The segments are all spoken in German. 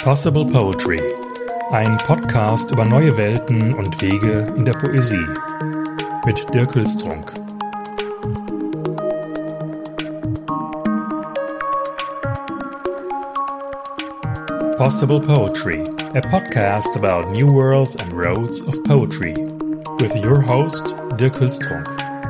Possible Poetry, ein Podcast über neue Welten und Wege in der Poesie mit Dirk Hülstrunk. Possible Poetry, a podcast about new worlds and roads of poetry, with your host Dirk Hülstrunk.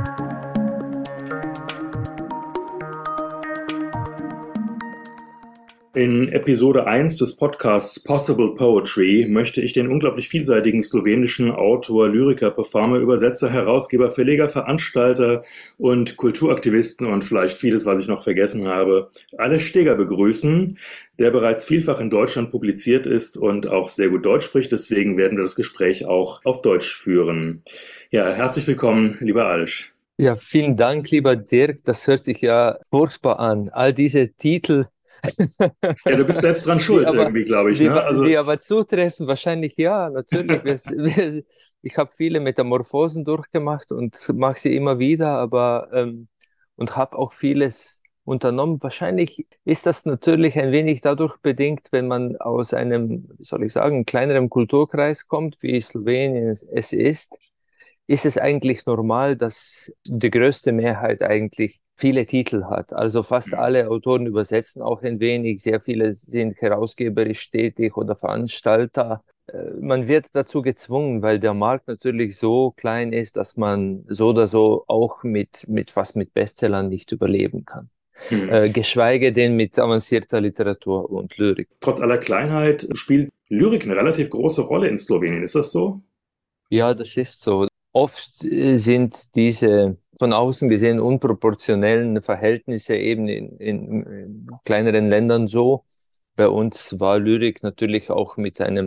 In Episode 1 des Podcasts Possible Poetry möchte ich den unglaublich vielseitigen slowenischen Autor, Lyriker, Performer, Übersetzer, Herausgeber, Verleger, Veranstalter und Kulturaktivisten und vielleicht vieles, was ich noch vergessen habe, Aleš Steger begrüßen, der bereits vielfach in Deutschland publiziert ist und auch sehr gut Deutsch spricht. Deswegen werden wir das Gespräch auch auf Deutsch führen. Ja, herzlich willkommen, lieber Aleš. Ja, vielen Dank, lieber Dirk. Das hört sich ja furchtbar an. All diese Titel, Ja, du bist selbst dran die schuld aber, irgendwie, glaube ich, die, ne? Also, die aber zutreffen, wahrscheinlich ja, natürlich. Ich habe viele Metamorphosen durchgemacht und mache sie immer wieder, aber und habe auch vieles unternommen. Wahrscheinlich ist das natürlich ein wenig dadurch bedingt, wenn man aus einem, wie soll ich sagen, kleineren Kulturkreis kommt, wie Slowenien es ist es eigentlich normal, dass die größte Mehrheit eigentlich viele Titel hat. Also fast alle Autoren übersetzen auch ein wenig, sehr viele sind herausgeberisch tätig oder Veranstalter. Man wird dazu gezwungen, weil der Markt natürlich so klein ist, dass man so oder so auch mit Bestsellern nicht überleben kann. hm. Geschweige denn mit avancierter Literatur und Lyrik. Trotz aller Kleinheit spielt Lyrik eine relativ große Rolle in Slowenien. Ist das so? Ja, das ist so. Oft sind diese von außen gesehen unproportionellen Verhältnisse eben in kleineren Ländern so. Bei uns war Lyrik natürlich auch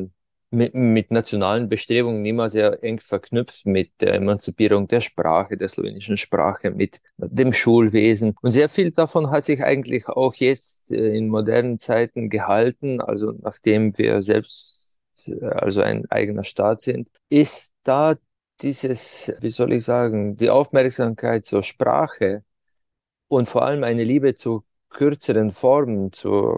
mit nationalen Bestrebungen immer sehr eng verknüpft mit der Emanzipierung der Sprache, der slowenischen Sprache, mit dem Schulwesen. Und sehr viel davon hat sich eigentlich auch jetzt in modernen Zeiten gehalten, also nachdem wir selbst also ein eigener Staat sind, ist da dieses, wie soll ich sagen, die Aufmerksamkeit zur Sprache und vor allem eine Liebe zu kürzeren Formen,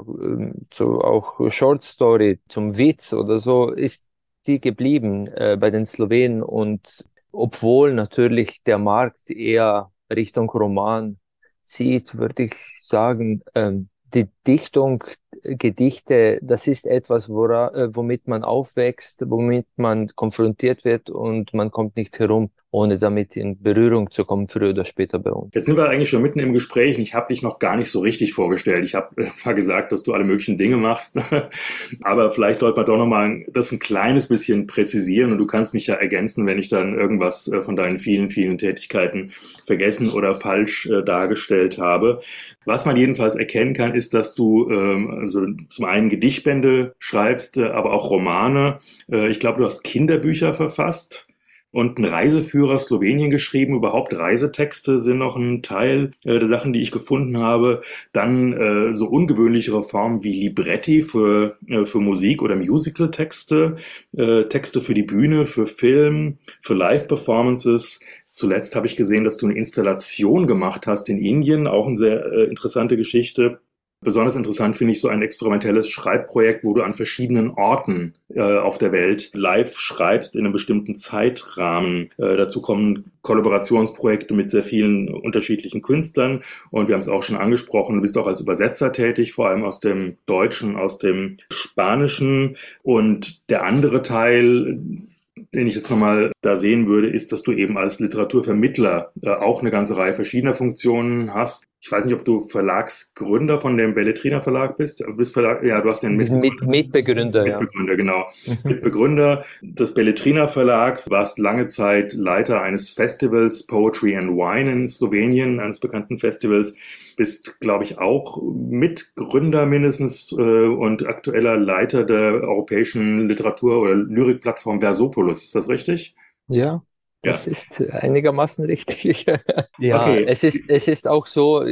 zu auch Short Story, zum Witz oder so, ist die geblieben bei den Slowenen. Und obwohl natürlich der Markt eher Richtung Roman zieht, würde ich sagen, die Dichtung, Gedichte, das ist etwas, womit man aufwächst, womit man konfrontiert wird und man kommt nicht herum, ohne damit in Berührung zu kommen, früher oder später bei uns. Jetzt sind wir eigentlich schon mitten im Gespräch und ich habe dich noch gar nicht so richtig vorgestellt. Ich habe zwar gesagt, dass du alle möglichen Dinge machst, aber vielleicht sollte man doch nochmal das ein kleines bisschen präzisieren und du kannst mich ja ergänzen, wenn ich dann irgendwas von deinen vielen, vielen Tätigkeiten vergessen oder falsch dargestellt habe. Was man jedenfalls erkennen kann, ist, dass du also zum einen Gedichtbände schreibst, aber auch Romane. Ich glaube, du hast Kinderbücher verfasst und einen Reiseführer Slowenien geschrieben. Überhaupt Reisetexte sind noch ein Teil der Sachen, die ich gefunden habe. Dann so ungewöhnlichere Formen wie Libretti für Musik oder Musical-Texte, Texte für die Bühne, für Film, für Live-Performances. Zuletzt habe ich gesehen, dass du eine Installation gemacht hast in Indien, auch eine sehr interessante Geschichte. Besonders interessant finde ich so ein experimentelles Schreibprojekt, wo du an verschiedenen Orten auf der Welt live schreibst in einem bestimmten Zeitrahmen. Dazu kommen Kollaborationsprojekte mit sehr vielen unterschiedlichen Künstlern und wir haben es auch schon angesprochen, du bist auch als Übersetzer tätig, vor allem aus dem Deutschen, aus dem Spanischen. Und der andere Teil, den ich jetzt nochmal da sehen würde, ist, dass du eben als Literaturvermittler auch eine ganze Reihe verschiedener Funktionen hast. Ich weiß nicht, ob du Verlagsgründer von dem Belletrina Verlag bist. Du bist ja, du hast den Mitbegründer, ja. Mitbegründer, genau. Mhm. Mitbegründer des Belletrina Verlags, warst lange Zeit Leiter eines Festivals Poetry and Wine in Slowenien, eines bekannten Festivals. Bist, glaube ich, auch Mitgründer mindestens und aktueller Leiter der europäischen Literatur- oder Lyrikplattform Versopolus. Ist das richtig? Ja, Ja. das ist einigermaßen richtig. Ja, Okay. es ist auch so,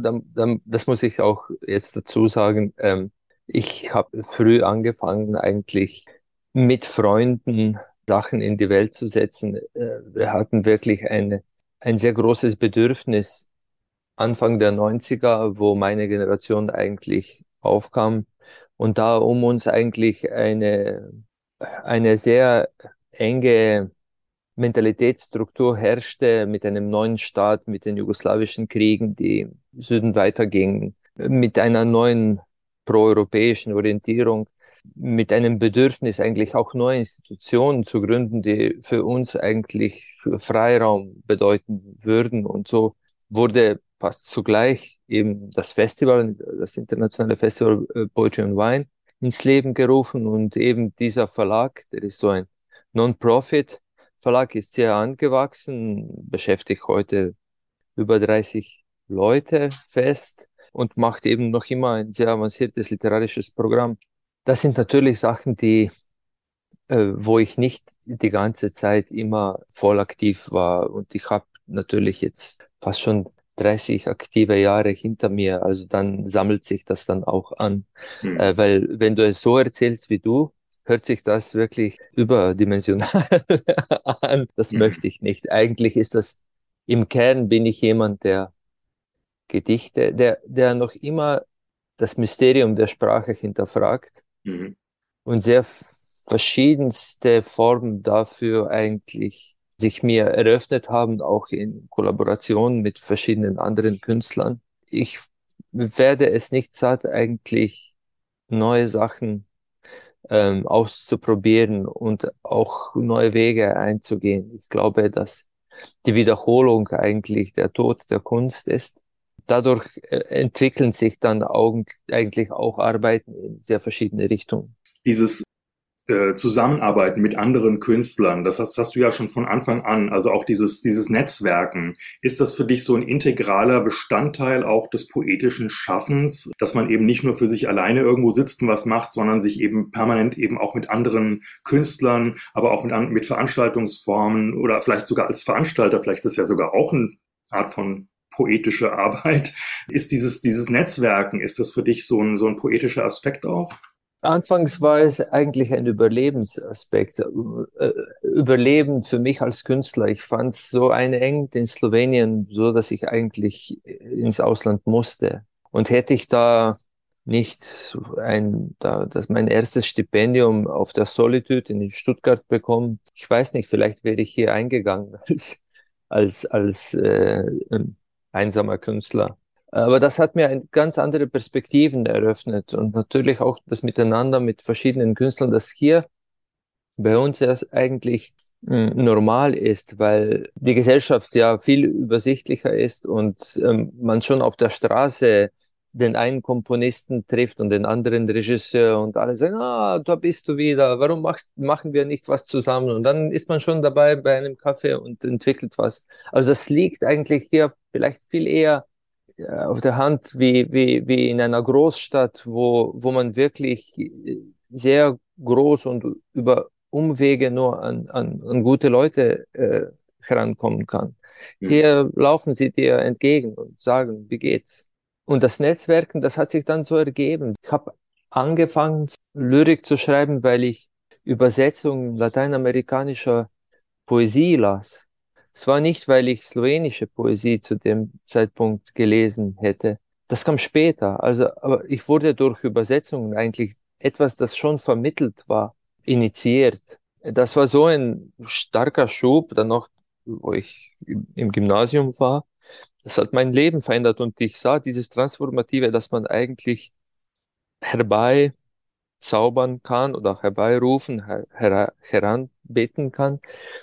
das muss ich auch jetzt dazu sagen, ich habe früh angefangen, eigentlich mit Freunden Sachen in die Welt zu setzen. Wir hatten wirklich ein sehr großes Bedürfnis Anfang der Neunziger, wo meine Generation eigentlich aufkam Und da um uns eigentlich eine sehr enge Mentalitätsstruktur herrschte mit einem neuen Staat, mit den jugoslawischen Kriegen, die im Süden weitergingen, mit einer neuen proeuropäischen Orientierung, mit einem Bedürfnis eigentlich auch neue Institutionen zu gründen, die für uns eigentlich Freiraum bedeuten würden. Und so wurde fast zugleich eben das Festival, das internationale Festival Poetry and Wine ins Leben gerufen und eben dieser Verlag, der ist so ein Non-Profit, Verlag ist sehr angewachsen, beschäftigt heute über 30 Leute fest und macht eben noch immer ein sehr avanciertes literarisches Programm. Das sind natürlich Sachen, wo ich nicht die ganze Zeit immer voll aktiv war. Und ich habe natürlich jetzt fast schon 30 aktive Jahre hinter mir. Also dann sammelt sich das dann auch an. Hm. Weil wenn du es so erzählst wie du, hört sich das wirklich überdimensional an. Das Hm. möchte ich nicht. Eigentlich ist das, im Kern bin ich jemand, der der noch immer das Mysterium der Sprache hinterfragt Hm. und sehr verschiedenste Formen dafür eigentlich sich mir eröffnet haben, auch in Kollaboration mit verschiedenen anderen Künstlern. Ich werde es nicht satt, eigentlich neue Sachen auszuprobieren und auch neue Wege einzugehen. Ich glaube, dass die Wiederholung eigentlich der Tod der Kunst ist. Dadurch entwickeln sich dann eigentlich auch Arbeiten in sehr verschiedene Richtungen. Dieses Zusammenarbeiten mit anderen Künstlern, hast du ja schon von Anfang an, also auch dieses Netzwerken. Ist das für dich so ein integraler Bestandteil auch des poetischen Schaffens, dass man eben nicht nur für sich alleine irgendwo sitzt und was macht, sondern sich eben permanent eben auch mit anderen Künstlern, aber auch mit Veranstaltungsformen oder vielleicht sogar als Veranstalter, vielleicht ist das ja sogar auch eine Art von poetische Arbeit. Ist dieses Netzwerken, ist das für dich so ein poetischer Aspekt auch? Anfangs war es eigentlich ein Überlebensaspekt. Überleben für mich als Künstler. Ich fand es so einengend in Slowenien, so dass ich eigentlich ins Ausland musste. Und hätte ich da nicht das mein erstes Stipendium auf der Solitude in Stuttgart bekommen, ich weiß nicht, vielleicht wäre ich hier eingegangen als einsamer Künstler. Aber das hat mir ganz andere Perspektiven eröffnet und natürlich auch das Miteinander mit verschiedenen Künstlern, das hier bei uns erst eigentlich normal ist, weil die Gesellschaft ja viel übersichtlicher ist und man schon auf der Straße den einen Komponisten trifft und den anderen Regisseur und alle sagen, ah, da bist du wieder, machen wir nicht was zusammen? Und dann ist man schon dabei bei einem Kaffee und entwickelt was. Also das liegt eigentlich hier vielleicht viel eher auf der Hand wie in einer Großstadt, wo man wirklich sehr groß und über Umwege nur an gute Leute herankommen kann. Hm. Hier laufen sie dir entgegen und sagen, wie geht's? Und das Netzwerken, das hat sich dann so ergeben. Ich habe angefangen, Lyrik zu schreiben, weil ich Übersetzungen lateinamerikanischer Poesie las. Es war nicht, weil ich slowenische Poesie zu dem Zeitpunkt gelesen hätte. Das kam später. Also, aber ich wurde durch Übersetzungen eigentlich etwas, das schon vermittelt war, initiiert. Das war so ein starker Schub, dann noch, wo ich im Gymnasium war. Das hat mein Leben verändert und ich sah dieses Transformative, dass man eigentlich herbeizaubern kann oder herbeirufen, heranbeten kann.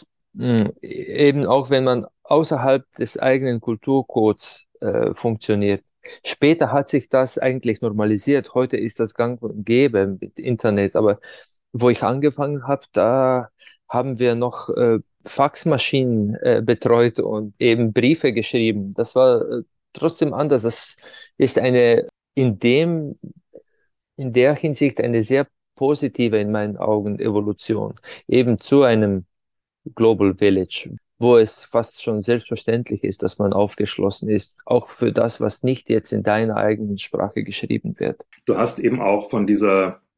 Eben auch wenn man außerhalb des eigenen Kulturcodes funktioniert. Später hat sich das eigentlich normalisiert. Heute ist das gang und gäbe mit Internet. Aber wo ich angefangen habe, da haben wir noch Faxmaschinen betreut und eben Briefe geschrieben. Das war trotzdem anders. Das ist in dem, in der Hinsicht eine sehr positive in meinen Augen Evolution. Eben zu einem Global Village, wo es fast schon selbstverständlich ist, dass man aufgeschlossen ist, auch für das, was nicht jetzt in deiner eigenen Sprache geschrieben wird. Du hast eben auch von dieser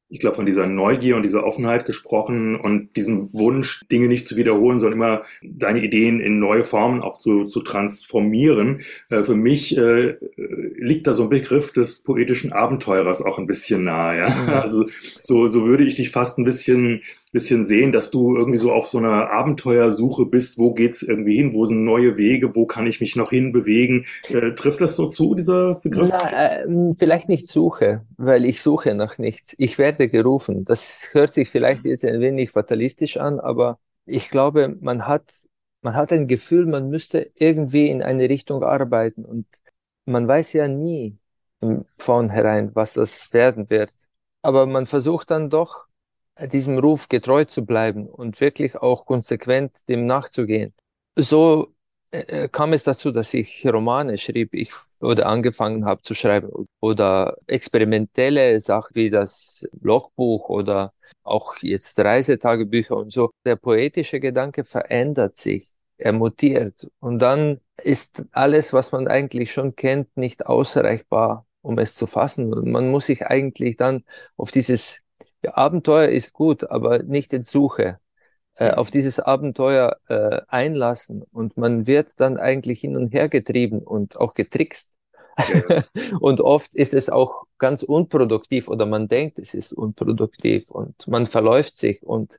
ich glaube, von dieser Neugier und dieser Offenheit gesprochen und diesem Wunsch, Dinge nicht zu wiederholen, sondern immer deine Ideen in neue Formen auch zu transformieren. Für mich liegt da so ein Begriff des poetischen Abenteurers auch ein bisschen nahe. Ja? Mhm. Also so würde ich dich fast ein bisschen sehen, dass du irgendwie so auf so einer Abenteuersuche bist. Wo geht's irgendwie hin? Wo sind neue Wege? Wo kann ich mich noch hinbewegen? Trifft das so zu, dieser Begriff? Na, vielleicht nicht suche, weil ich suche nach nichts. Ich werde gerufen. Das hört sich vielleicht jetzt ein wenig fatalistisch an, aber ich glaube, man hat ein Gefühl, man müsste irgendwie in eine Richtung arbeiten und man weiß ja nie im Vornherein, was das werden wird. Aber man versucht dann doch, diesem Ruf getreu zu bleiben und wirklich auch konsequent dem nachzugehen. So kam es dazu, dass ich Romane schrieb, ich oder angefangen habe zu schreiben oder experimentelle Sachen wie das Logbuch oder auch jetzt Reisetagebücher und so. Der poetische Gedanke verändert sich, er mutiert und dann ist alles, was man eigentlich schon kennt, nicht ausreichbar, um es zu fassen. Und man muss sich eigentlich dann auf dieses ja, Abenteuer ist gut, aber nicht in Suche auf dieses Abenteuer einlassen und man wird dann eigentlich hin und her getrieben und auch getrickst. Ja. Und oft ist es auch ganz unproduktiv oder man denkt, es ist unproduktiv und man verläuft sich und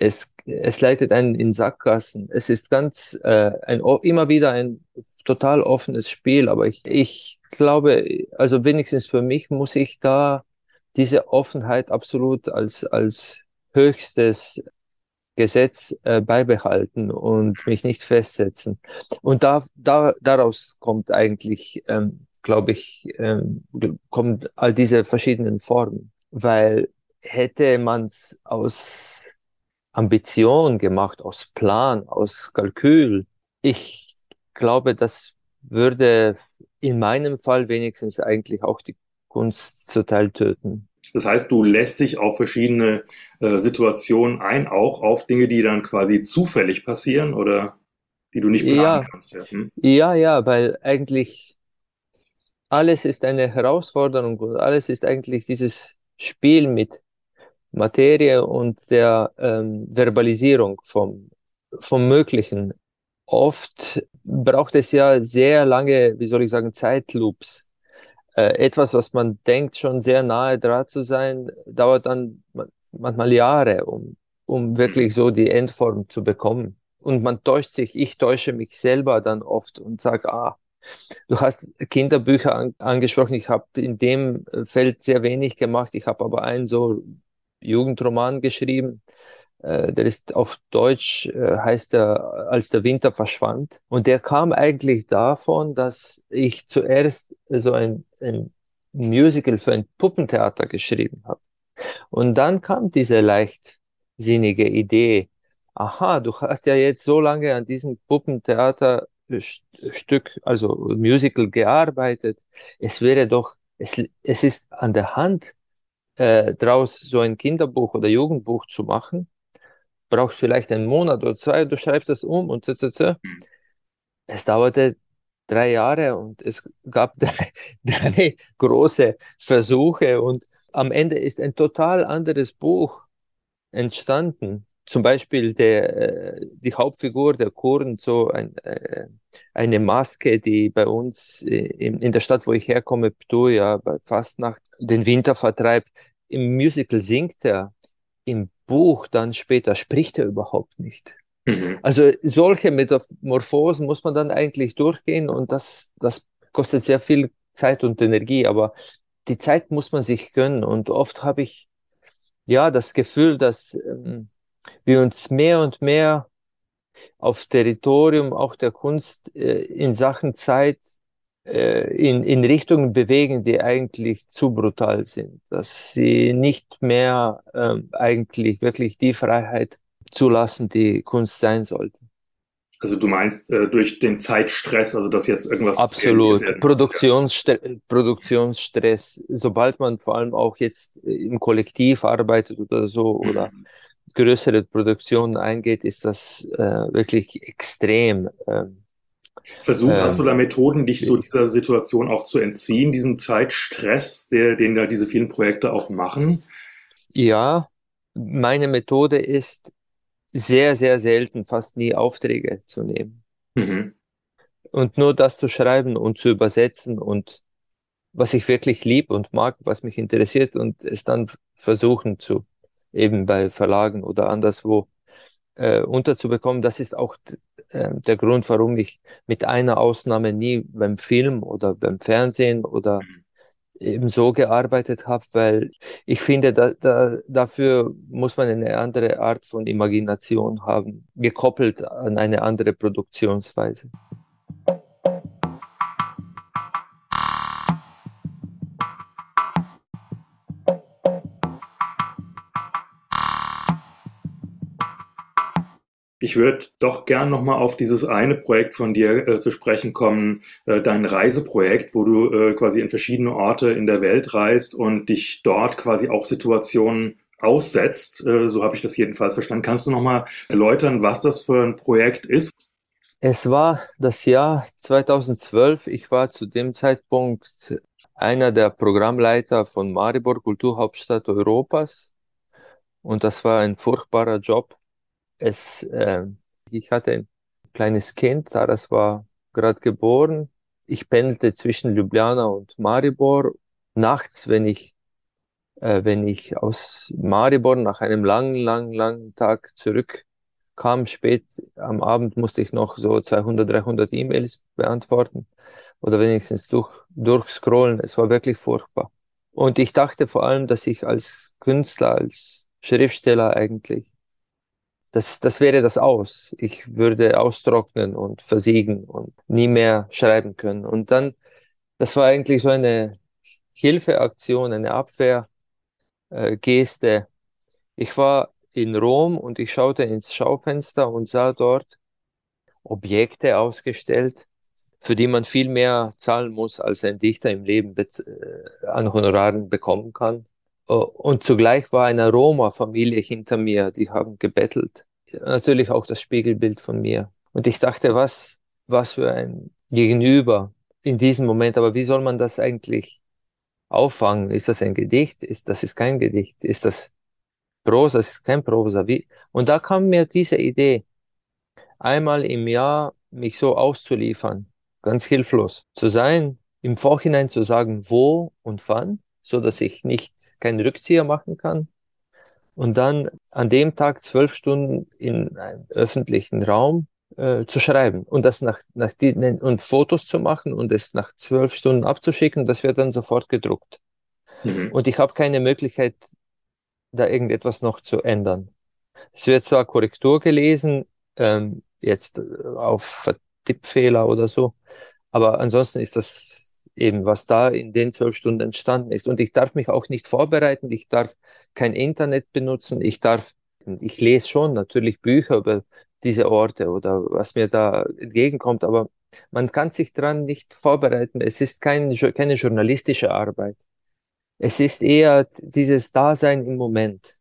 es leitet einen in Sackgassen. Es ist immer wieder ein total offenes Spiel, aber ich glaube, also wenigstens für mich muss ich da diese Offenheit absolut als höchstes Gesetz beibehalten und mich nicht festsetzen. Und daraus kommt eigentlich, glaube ich, kommt all diese verschiedenen Formen. Weil hätte man es aus Ambition gemacht, aus Plan, aus Kalkül, ich glaube, das würde in meinem Fall wenigstens eigentlich auch die Kunst zuteil töten. Das heißt, du lässt dich auf verschiedene Situationen ein, auch auf Dinge, die dann quasi zufällig passieren oder die du nicht planen Ja, kannst. Ja, hm? ja, weil eigentlich alles ist eine Herausforderung und alles ist eigentlich dieses Spiel mit Materie und der Verbalisierung vom Möglichen. Oft braucht es ja sehr lange, wie soll ich sagen, Zeitloops. Etwas, was man denkt, schon sehr nahe dran zu sein, dauert dann manchmal Jahre, um Mhm. wirklich so die Endform zu bekommen. Und man täuscht sich, ich täusche mich selber dann oft und sage, du hast Kinderbücher angesprochen. Ich habe in dem Feld sehr wenig gemacht. Ich habe aber einen so Jugendroman geschrieben. Der ist auf Deutsch, heißt er, als der Winter verschwand. Und der kam eigentlich davon, dass ich zuerst so ein Musical für ein Puppentheater geschrieben habe. Und dann kam diese leichtsinnige Idee. Aha, du hast ja jetzt so lange an diesem Puppentheaterstück, also Musical gearbeitet. Es ist an der Hand, draus so ein Kinderbuch oder Jugendbuch zu machen. Braucht vielleicht einen Monat oder zwei, du schreibst das um und so. Es dauerte 3 Jahre und es gab drei große Versuche und am Ende ist ein total anderes Buch entstanden. Zum Beispiel die Hauptfigur, der Kurn, eine Maske, die bei uns in der Stadt, wo ich herkomme, Ptuja, bei Fastnacht, den Winter vertreibt. Im Musical singt er, im Buch dann später spricht er überhaupt nicht. Mhm. Also solche Metamorphosen muss man dann eigentlich durchgehen und das kostet sehr viel Zeit und Energie, aber die Zeit muss man sich gönnen und oft habe ich ja das Gefühl, dass wir uns mehr und mehr auf Territorium auch der Kunst in Sachen Zeit in Richtungen bewegen, die eigentlich zu brutal sind, dass sie nicht mehr eigentlich wirklich die Freiheit zulassen, die Kunst sein sollte. Also du meinst durch den Zeitstress, also dass jetzt irgendwas realisiert Absolut. werden muss. Ja. Produktionsstress, sobald man vor allem auch jetzt im Kollektiv arbeitet oder so oder Mhm. größere Produktionen eingeht, ist das wirklich extrem Hast du da ähm, Methoden, dich so schwierig. dieser Situation auch zu entziehen, diesem Zeitstress, den da diese vielen Projekte auch machen? Ja, meine Methode ist sehr, sehr selten, fast nie Aufträge zu nehmen Mhm. und nur das zu schreiben und zu übersetzen und was ich wirklich lieb und mag, was mich interessiert und es dann versuchen zu eben bei Verlagen oder anderswo unterzubekommen. Das ist auch der Grund, warum ich mit einer Ausnahme nie beim Film oder beim Fernsehen oder eben so gearbeitet habe, weil ich finde, dafür muss man eine andere Art von Imagination haben, gekoppelt an eine andere Produktionsweise. Ich würde doch gern nochmal auf dieses eine Projekt von dir zu sprechen kommen, dein Reiseprojekt, wo du quasi in verschiedene Orte in der Welt reist und dich dort quasi auch Situationen aussetzt. So habe ich das jedenfalls verstanden. Kannst du nochmal erläutern, was das für ein Projekt ist? Es war das Jahr 2012. Ich war zu dem Zeitpunkt einer der Programmleiter von Maribor, Kulturhauptstadt Europas. Und das war ein furchtbarer Job. Ich hatte ein kleines Kind, da das war gerade geboren. Ich pendelte zwischen Ljubljana und Maribor. Nachts, wenn ich aus Maribor nach einem langen, langen, langen Tag zurückkam, spät am Abend musste ich noch so 200, 300 E-Mails beantworten oder wenigstens durchscrollen. Es war wirklich furchtbar. Und ich dachte vor allem, dass ich als Künstler, als Schriftsteller eigentlich das wäre das Aus. Ich würde austrocknen und versiegen und nie mehr schreiben können. Und dann, das war eigentlich so eine Hilfeaktion, eine Abwehrgeste. Ich war in Rom und ich schaute ins Schaufenster und sah dort Objekte ausgestellt, für die man viel mehr zahlen muss, als ein Dichter im Leben an Honoraren bekommen kann. Und zugleich war eine Roma-Familie hinter mir, die haben gebettelt. Natürlich auch das Spiegelbild von mir. Und ich dachte, was für ein Gegenüber in diesem Moment. Aber wie soll man das eigentlich auffangen? Ist das ein Gedicht? Das ist kein Gedicht? Ist das Prosa? Das ist kein Prosa? Wie? Und da kam mir diese Idee, einmal im Jahr mich so auszuliefern, ganz hilflos zu sein, im Vorhinein zu sagen, wo und wann, so dass ich nicht keinen Rückzieher machen kann. Und dann an dem Tag 12 Stunden in einem öffentlichen Raum zu schreiben und das und Fotos zu machen und es nach 12 Stunden abzuschicken. Das wird dann sofort gedruckt. Mhm. Und ich habe keine Möglichkeit, da irgendetwas noch zu ändern. Es wird zwar Korrektur gelesen, jetzt auf Tippfehler oder so, aber ansonsten ist das eben, was da in den 12 Stunden entstanden ist. Und ich darf mich auch nicht vorbereiten, ich darf kein Internet benutzen, ich lese schon natürlich Bücher über diese Orte oder was mir da entgegenkommt, aber man kann sich dran nicht vorbereiten. Es ist keine journalistische Arbeit. Es ist eher dieses Dasein im Moment,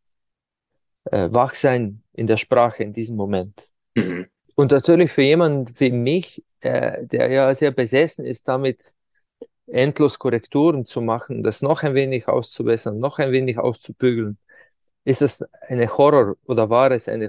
Wachsein in der Sprache in diesem Moment. Mhm. Und natürlich für jemanden wie mich, der ja sehr besessen ist, damit endlos Korrekturen zu machen, das noch ein wenig auszubessern, noch ein wenig auszubügeln, ist das eine Horror oder war es eine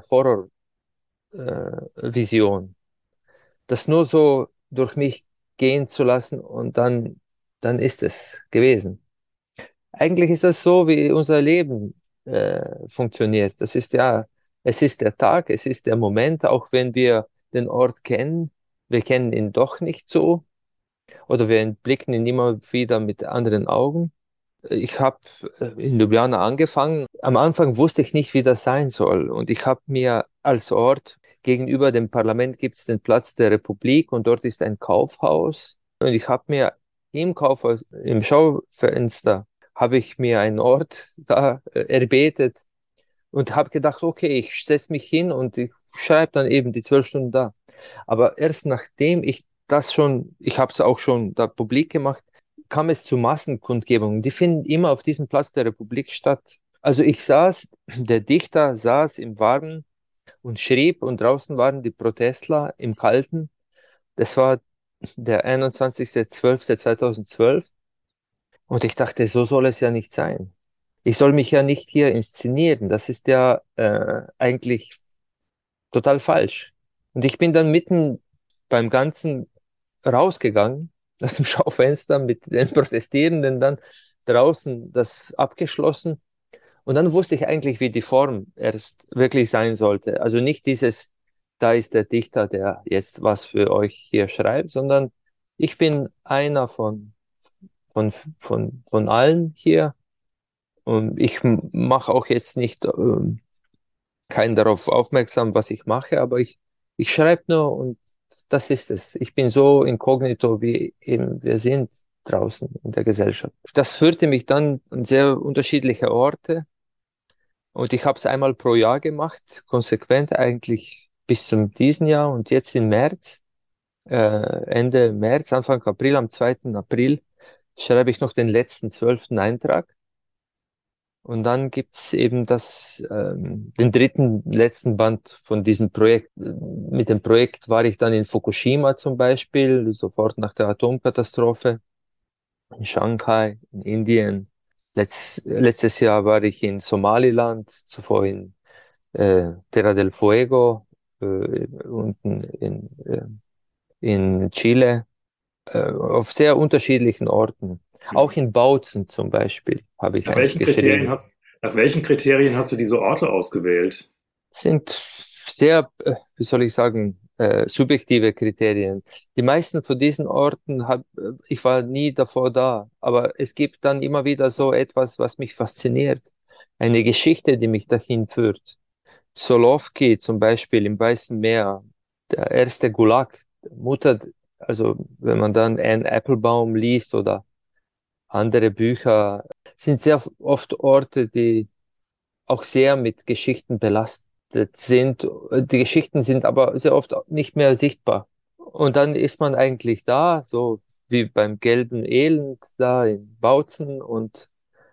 Horrorvision, das nur so durch mich gehen zu lassen und dann ist es gewesen. Eigentlich ist das so, wie unser Leben funktioniert. Es ist der Tag, es ist der Moment, auch wenn wir den Ort kennen. Wir kennen ihn doch nicht so oder wir blicken ihn immer wieder mit anderen Augen. Ich habe in Ljubljana angefangen. Am Anfang wusste ich nicht, wie das sein soll. Und ich habe mir als Ort gegenüber dem Parlament gibt es den Platz der Republik und dort ist ein Kaufhaus. Und ich habe mir im Kaufhaus, im Schaufenster, habe ich mir einen Ort da erbetet und habe gedacht, okay, ich setze mich hin und ich schreibe dann eben die 12 Stunden da. Aber erst nachdem ich habe es auch schon da publik gemacht, kam es zu Massenkundgebungen. Die finden immer auf diesem Platz der Republik statt. Also der Dichter saß im Warmen und schrieb und draußen waren die Protestler im Kalten. Das war der 21.12.2012 und ich dachte, so soll es ja nicht sein. ich soll mich ja nicht hier inszenieren. Das ist ja eigentlich total falsch. Und ich bin dann mitten beim Ganzen rausgegangen, aus dem Schaufenster mit den Protestierenden dann draußen das abgeschlossen. Und dann wusste ich eigentlich, wie die Form erst wirklich sein sollte. Also nicht dieses, da ist der Dichter, der jetzt was für euch hier schreibt, sondern ich bin einer von allen hier. Und ich mache auch jetzt nicht keinen darauf aufmerksam, was ich mache, aber ich schreibe nur und das ist es. Ich bin so inkognito, wie eben wir sind draußen in der Gesellschaft. Das führte mich dann an sehr unterschiedliche Orte und ich habe es einmal pro Jahr gemacht, konsequent eigentlich bis zum diesen Jahr und jetzt im März, Ende März, Anfang April, am 2. April schreibe ich noch den letzten 12. Eintrag. Und dann gibt's eben den dritten, letzten Band von diesem Projekt. Mit dem Projekt war ich dann in Fukushima zum Beispiel, sofort nach der Atomkatastrophe, in Shanghai, in Indien. Letztes Jahr war ich in Somaliland, zuvor in Terra del Fuego, unten in Chile, auf sehr unterschiedlichen Orten. Auch in Bautzen zum Beispiel habe ich Nach eins welchen Kriterien geschrieben. hast, nach welchen Kriterien hast du diese Orte ausgewählt? Sind sehr, wie soll ich sagen, subjektive Kriterien. Die meisten von diesen Orten ich war nie davor da, aber es gibt dann immer wieder so etwas, was mich fasziniert. Eine Geschichte, die mich dahin führt. Solovki zum Beispiel im Weißen Meer, der erste Gulag, Mutter, also wenn man dann Anne Applebaum liest oder andere Bücher, sind sehr oft Orte, die auch sehr mit Geschichten belastet sind. Die Geschichten sind aber sehr oft nicht mehr sichtbar. Und dann ist man eigentlich da, so wie beim gelben Elend da in Bautzen und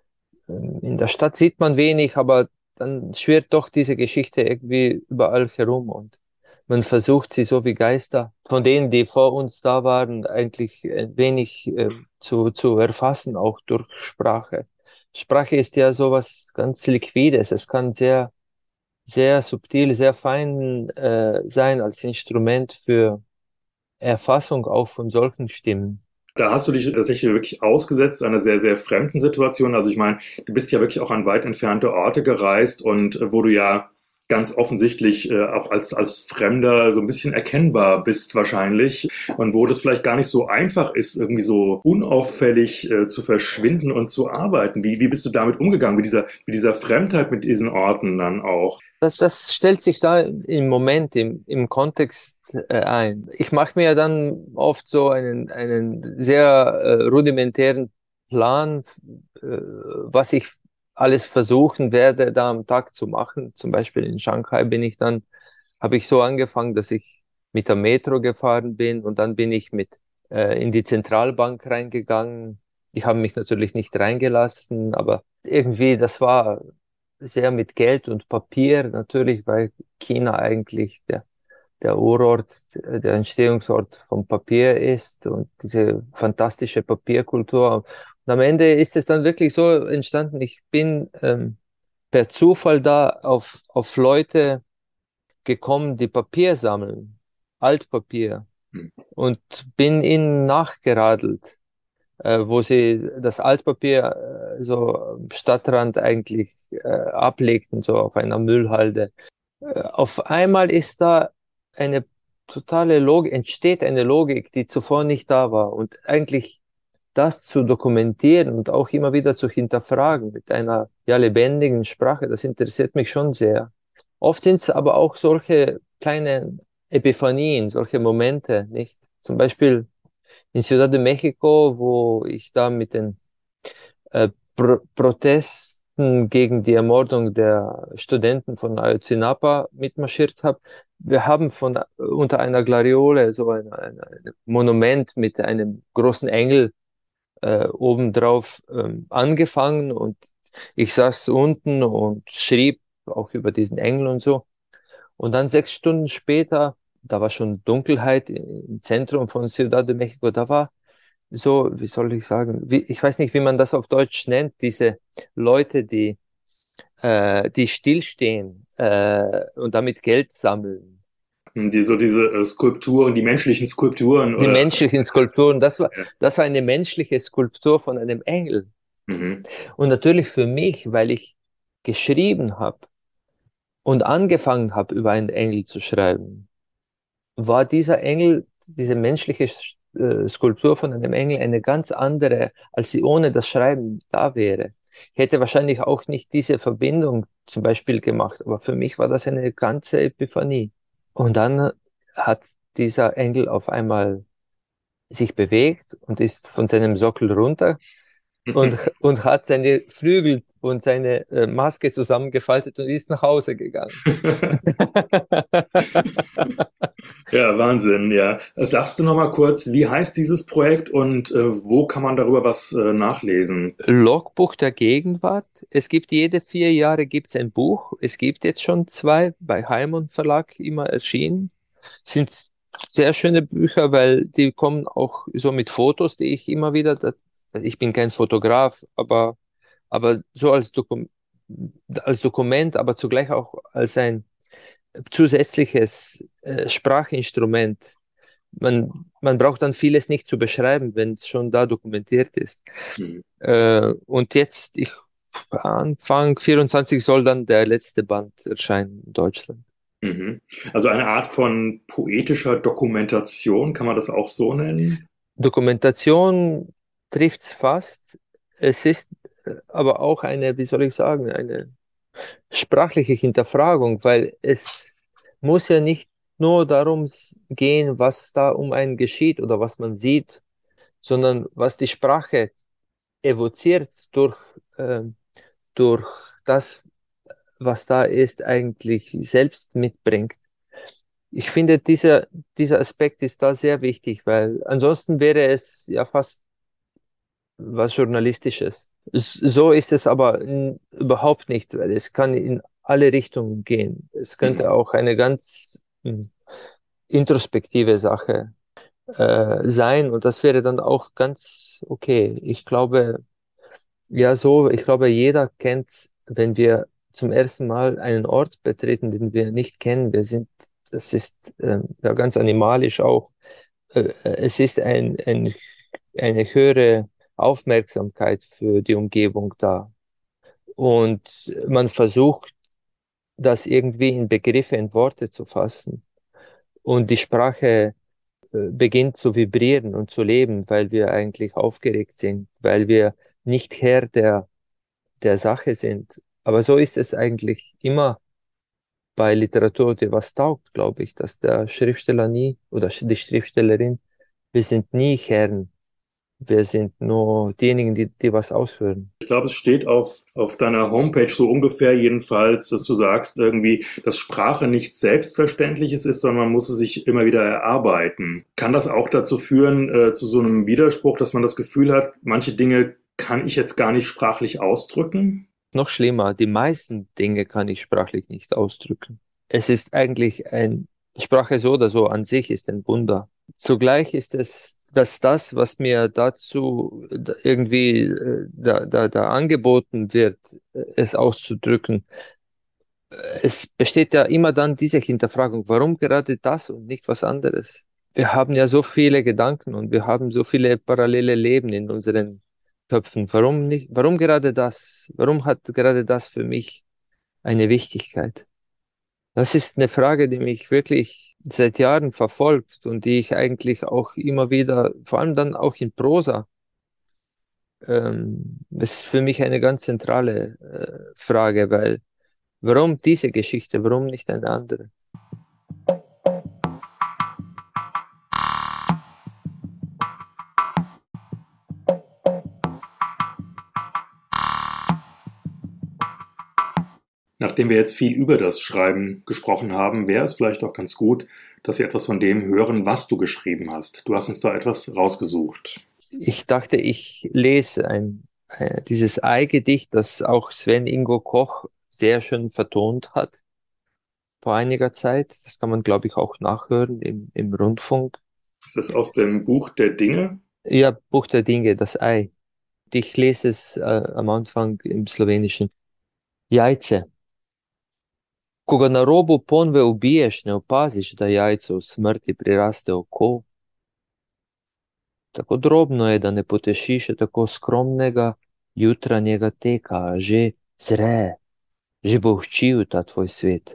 in der Stadt sieht man wenig, aber dann schwirrt doch diese Geschichte irgendwie überall herum und man versucht sie so wie Geister von denen, die vor uns da waren, eigentlich ein wenig zu erfassen, auch durch Sprache. Sprache ist ja sowas ganz Liquides. Es kann sehr, sehr subtil, sehr fein sein als Instrument für Erfassung auch von solchen Stimmen. Da hast du dich tatsächlich wirklich ausgesetzt einer sehr, sehr fremden Situation. Also ich meine, du bist ja wirklich auch an weit entfernte Orte gereist und wo du ja ganz offensichtlich auch als Fremder so ein bisschen erkennbar bist wahrscheinlich und wo das vielleicht gar nicht so einfach ist, irgendwie so unauffällig zu verschwinden und zu arbeiten. Wie bist du damit umgegangen, mit dieser Fremdheit, mit diesen Orten dann auch? Das stellt sich da im Moment, im Kontext ein. Ich mache mir ja dann oft so einen sehr rudimentären Plan, was ich alles versuchen werde, da am Tag zu machen. Zum Beispiel in Shanghai habe ich so angefangen, dass ich mit der Metro gefahren bin und dann bin ich in die Zentralbank reingegangen. Die haben mich natürlich nicht reingelassen, aber irgendwie, das war sehr mit Geld und Papier, natürlich, weil China eigentlich der Urort, der Entstehungsort vom Papier ist und diese fantastische Papierkultur. Und am Ende ist es dann wirklich so entstanden, ich bin per Zufall da auf Leute gekommen, die Papier sammeln, Altpapier, und bin ihnen nachgeradelt, wo sie das Altpapier so am Stadtrand eigentlich ablegten, so auf einer Müllhalde. Auf einmal ist da eine totale Logik, entsteht eine Logik, die zuvor nicht da war. Und eigentlich das zu dokumentieren und auch immer wieder zu hinterfragen mit einer ja lebendigen Sprache, das interessiert mich schon sehr. Oft sind es aber auch solche kleine Epiphanien, solche Momente, nicht? Zum Beispiel in Ciudad de México, wo ich da mit den Protesten gegen die Ermordung der Studenten von Ayotzinapa mitmarschiert habe. Wir haben unter einer Glariole so ein Monument mit einem großen Engel obendrauf angefangen und ich saß unten und schrieb auch über diesen Engel und so. Und dann 6 Stunden später, da war schon Dunkelheit im Zentrum von Ciudad de México, da war so, wie soll ich sagen, ich weiß nicht, wie man das auf Deutsch nennt, diese Leute, die stillstehen und damit Geld sammeln. Diese Skulpturen, die menschlichen Skulpturen Die oder menschlichen Skulpturen, ja. das war eine menschliche Skulptur von einem Engel. Mhm. Und natürlich für mich, weil ich geschrieben habe und angefangen habe, über einen Engel zu schreiben, war dieser Engel, diese menschliche Skulptur von einem Engel eine ganz andere, als sie ohne das Schreiben da wäre. Ich hätte wahrscheinlich auch nicht diese Verbindung zum Beispiel gemacht, aber für mich war das eine ganze Epiphanie. Und dann hat dieser Engel auf einmal sich bewegt und ist von seinem Sockel runter und hat seine Flügel und seine Maske zusammengefaltet und ist nach Hause gegangen. Ja, Wahnsinn, ja. Sagst du noch mal kurz, wie heißt dieses Projekt und wo kann man darüber was nachlesen? Logbuch der Gegenwart. Es gibt jede 4 Jahre gibt's ein Buch. Es gibt jetzt schon zwei bei Heimon Verlag immer erschienen. Sind sehr schöne Bücher, weil die kommen auch so mit Fotos, die ich immer wieder, ich bin kein Fotograf, aber so als Dokument, aber zugleich auch als ein zusätzliches Sprachinstrument. Man braucht dann vieles nicht zu beschreiben, wenn es schon da dokumentiert ist. Hm. Und jetzt, Anfang 24 soll dann der letzte Band erscheinen in Deutschland. Mhm. Also eine Art von poetischer Dokumentation, kann man das auch so nennen? Dokumentation trifft's fast. Es ist aber auch eine, wie soll ich sagen, eine sprachliche Hinterfragung, weil es muss ja nicht nur darum gehen, was da um einen geschieht oder was man sieht, sondern was die Sprache evoziert durch das, was da ist, eigentlich selbst mitbringt. Ich finde, dieser Aspekt ist da sehr wichtig, weil ansonsten wäre es ja fast was Journalistisches. So ist es aber überhaupt nicht, weil es kann in alle Richtungen gehen. Es Mhm. könnte auch eine ganz introspektive Sache sein und das wäre dann auch ganz okay. Ich glaube, ja, so, ich glaube, jeder kennt, wenn wir zum ersten Mal einen Ort betreten, den wir nicht kennen. Das ist ja ganz animalisch auch. Es ist eine höhere Aufmerksamkeit für die Umgebung da. Und man versucht, das irgendwie in Begriffe, in Worte zu fassen. Und die Sprache beginnt zu vibrieren und zu leben, weil wir eigentlich aufgeregt sind, weil wir nicht Herr der Sache sind. Aber so ist es eigentlich immer bei Literatur, die was taugt, glaube ich, dass der Schriftsteller nie oder die Schriftstellerin, wir sind nie Herren. Wir sind nur diejenigen, die was ausführen. Ich glaube, es steht auf deiner Homepage so ungefähr jedenfalls, dass du sagst irgendwie, dass Sprache nichts Selbstverständliches ist, sondern man muss es sich immer wieder erarbeiten. Kann das auch dazu führen, zu so einem Widerspruch, dass man das Gefühl hat, manche Dinge kann ich jetzt gar nicht sprachlich ausdrücken? Noch schlimmer, die meisten Dinge kann ich sprachlich nicht ausdrücken. Es ist eigentlich Sprache so oder so an sich ist ein Wunder. Zugleich ist es, dass das, was mir dazu irgendwie da angeboten wird, es auszudrücken, es besteht ja immer dann diese Hinterfragung, warum gerade das und nicht was anderes? Wir haben ja so viele Gedanken und wir haben so viele parallele Leben in unseren Köpfen. Warum nicht, warum gerade das? Warum hat gerade das für mich eine Wichtigkeit? Das ist eine Frage, die mich wirklich seit Jahren verfolgt und die ich eigentlich auch immer wieder, vor allem dann auch in Prosa, ist für mich eine ganz zentrale Frage, weil warum diese Geschichte, warum nicht eine andere? Nachdem wir jetzt viel über das Schreiben gesprochen haben, wäre es vielleicht auch ganz gut, dass wir etwas von dem hören, was du geschrieben hast. Du hast uns da etwas rausgesucht. Ich dachte, ich lese dieses Ei-Gedicht, das auch Sven Ingo Koch sehr schön vertont hat vor einiger Zeit. Das kann man, glaube ich, auch nachhören im Rundfunk. Das ist aus dem Buch der Dinge. Ja, Buch der Dinge, das Ei. Ich lese es am Anfang im Slowenischen. Jajce. Ko ga na robu ponve ubiješ, ne opaziš, da jajce v smrti priraste oko. Tako drobno je, da ne poteši še tako skromnega jutranjega teka, a že zre, že bohči v ta tvoj svet.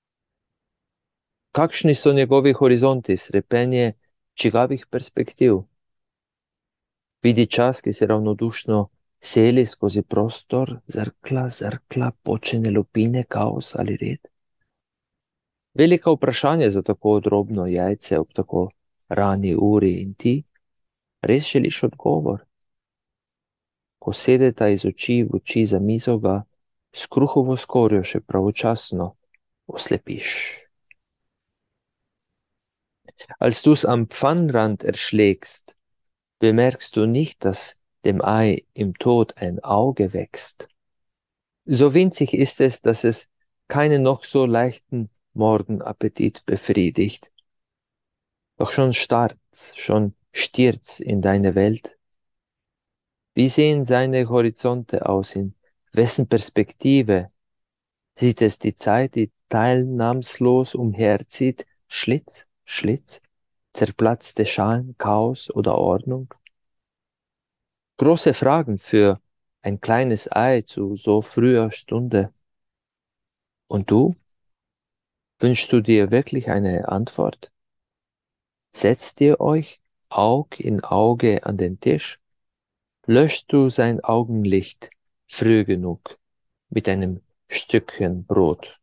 Kakšni so njegovi horizonti, srepenje čigavih perspektiv? Vidi čas, ki se ravnodušno seli skozi prostor, zrkla, zrkla, počene lupine, kaos ali red. Velika vprašanja za tako drobno jajce ob tako rani uri in ti res želiš odgovor. Ko sedeta iz oči v oči za mizo, ga s kruhovo skorjo še pravočasno oslepiš. Als du's am Pfannenrand erschlägst, bemerkst du nicht, dass dem Ei im Tod ein Auge wächst. So winzig ist es, dass es keinen noch so leichten Morgenappetit befriedigt. Doch schon starrt's, schon stiert's in deine Welt. Wie sehen seine Horizonte aus? In wessen Perspektive sieht es die Zeit, die teilnahmslos umherzieht? Schlitz, Schlitz, zerplatzte Schalen, Chaos oder Ordnung? Große Fragen für ein kleines Ei zu so früher Stunde. Und du? Wünschst du dir wirklich eine Antwort? Setzt ihr euch Aug in Auge an den Tisch? Löschst du sein Augenlicht früh genug mit einem Stückchen Brot?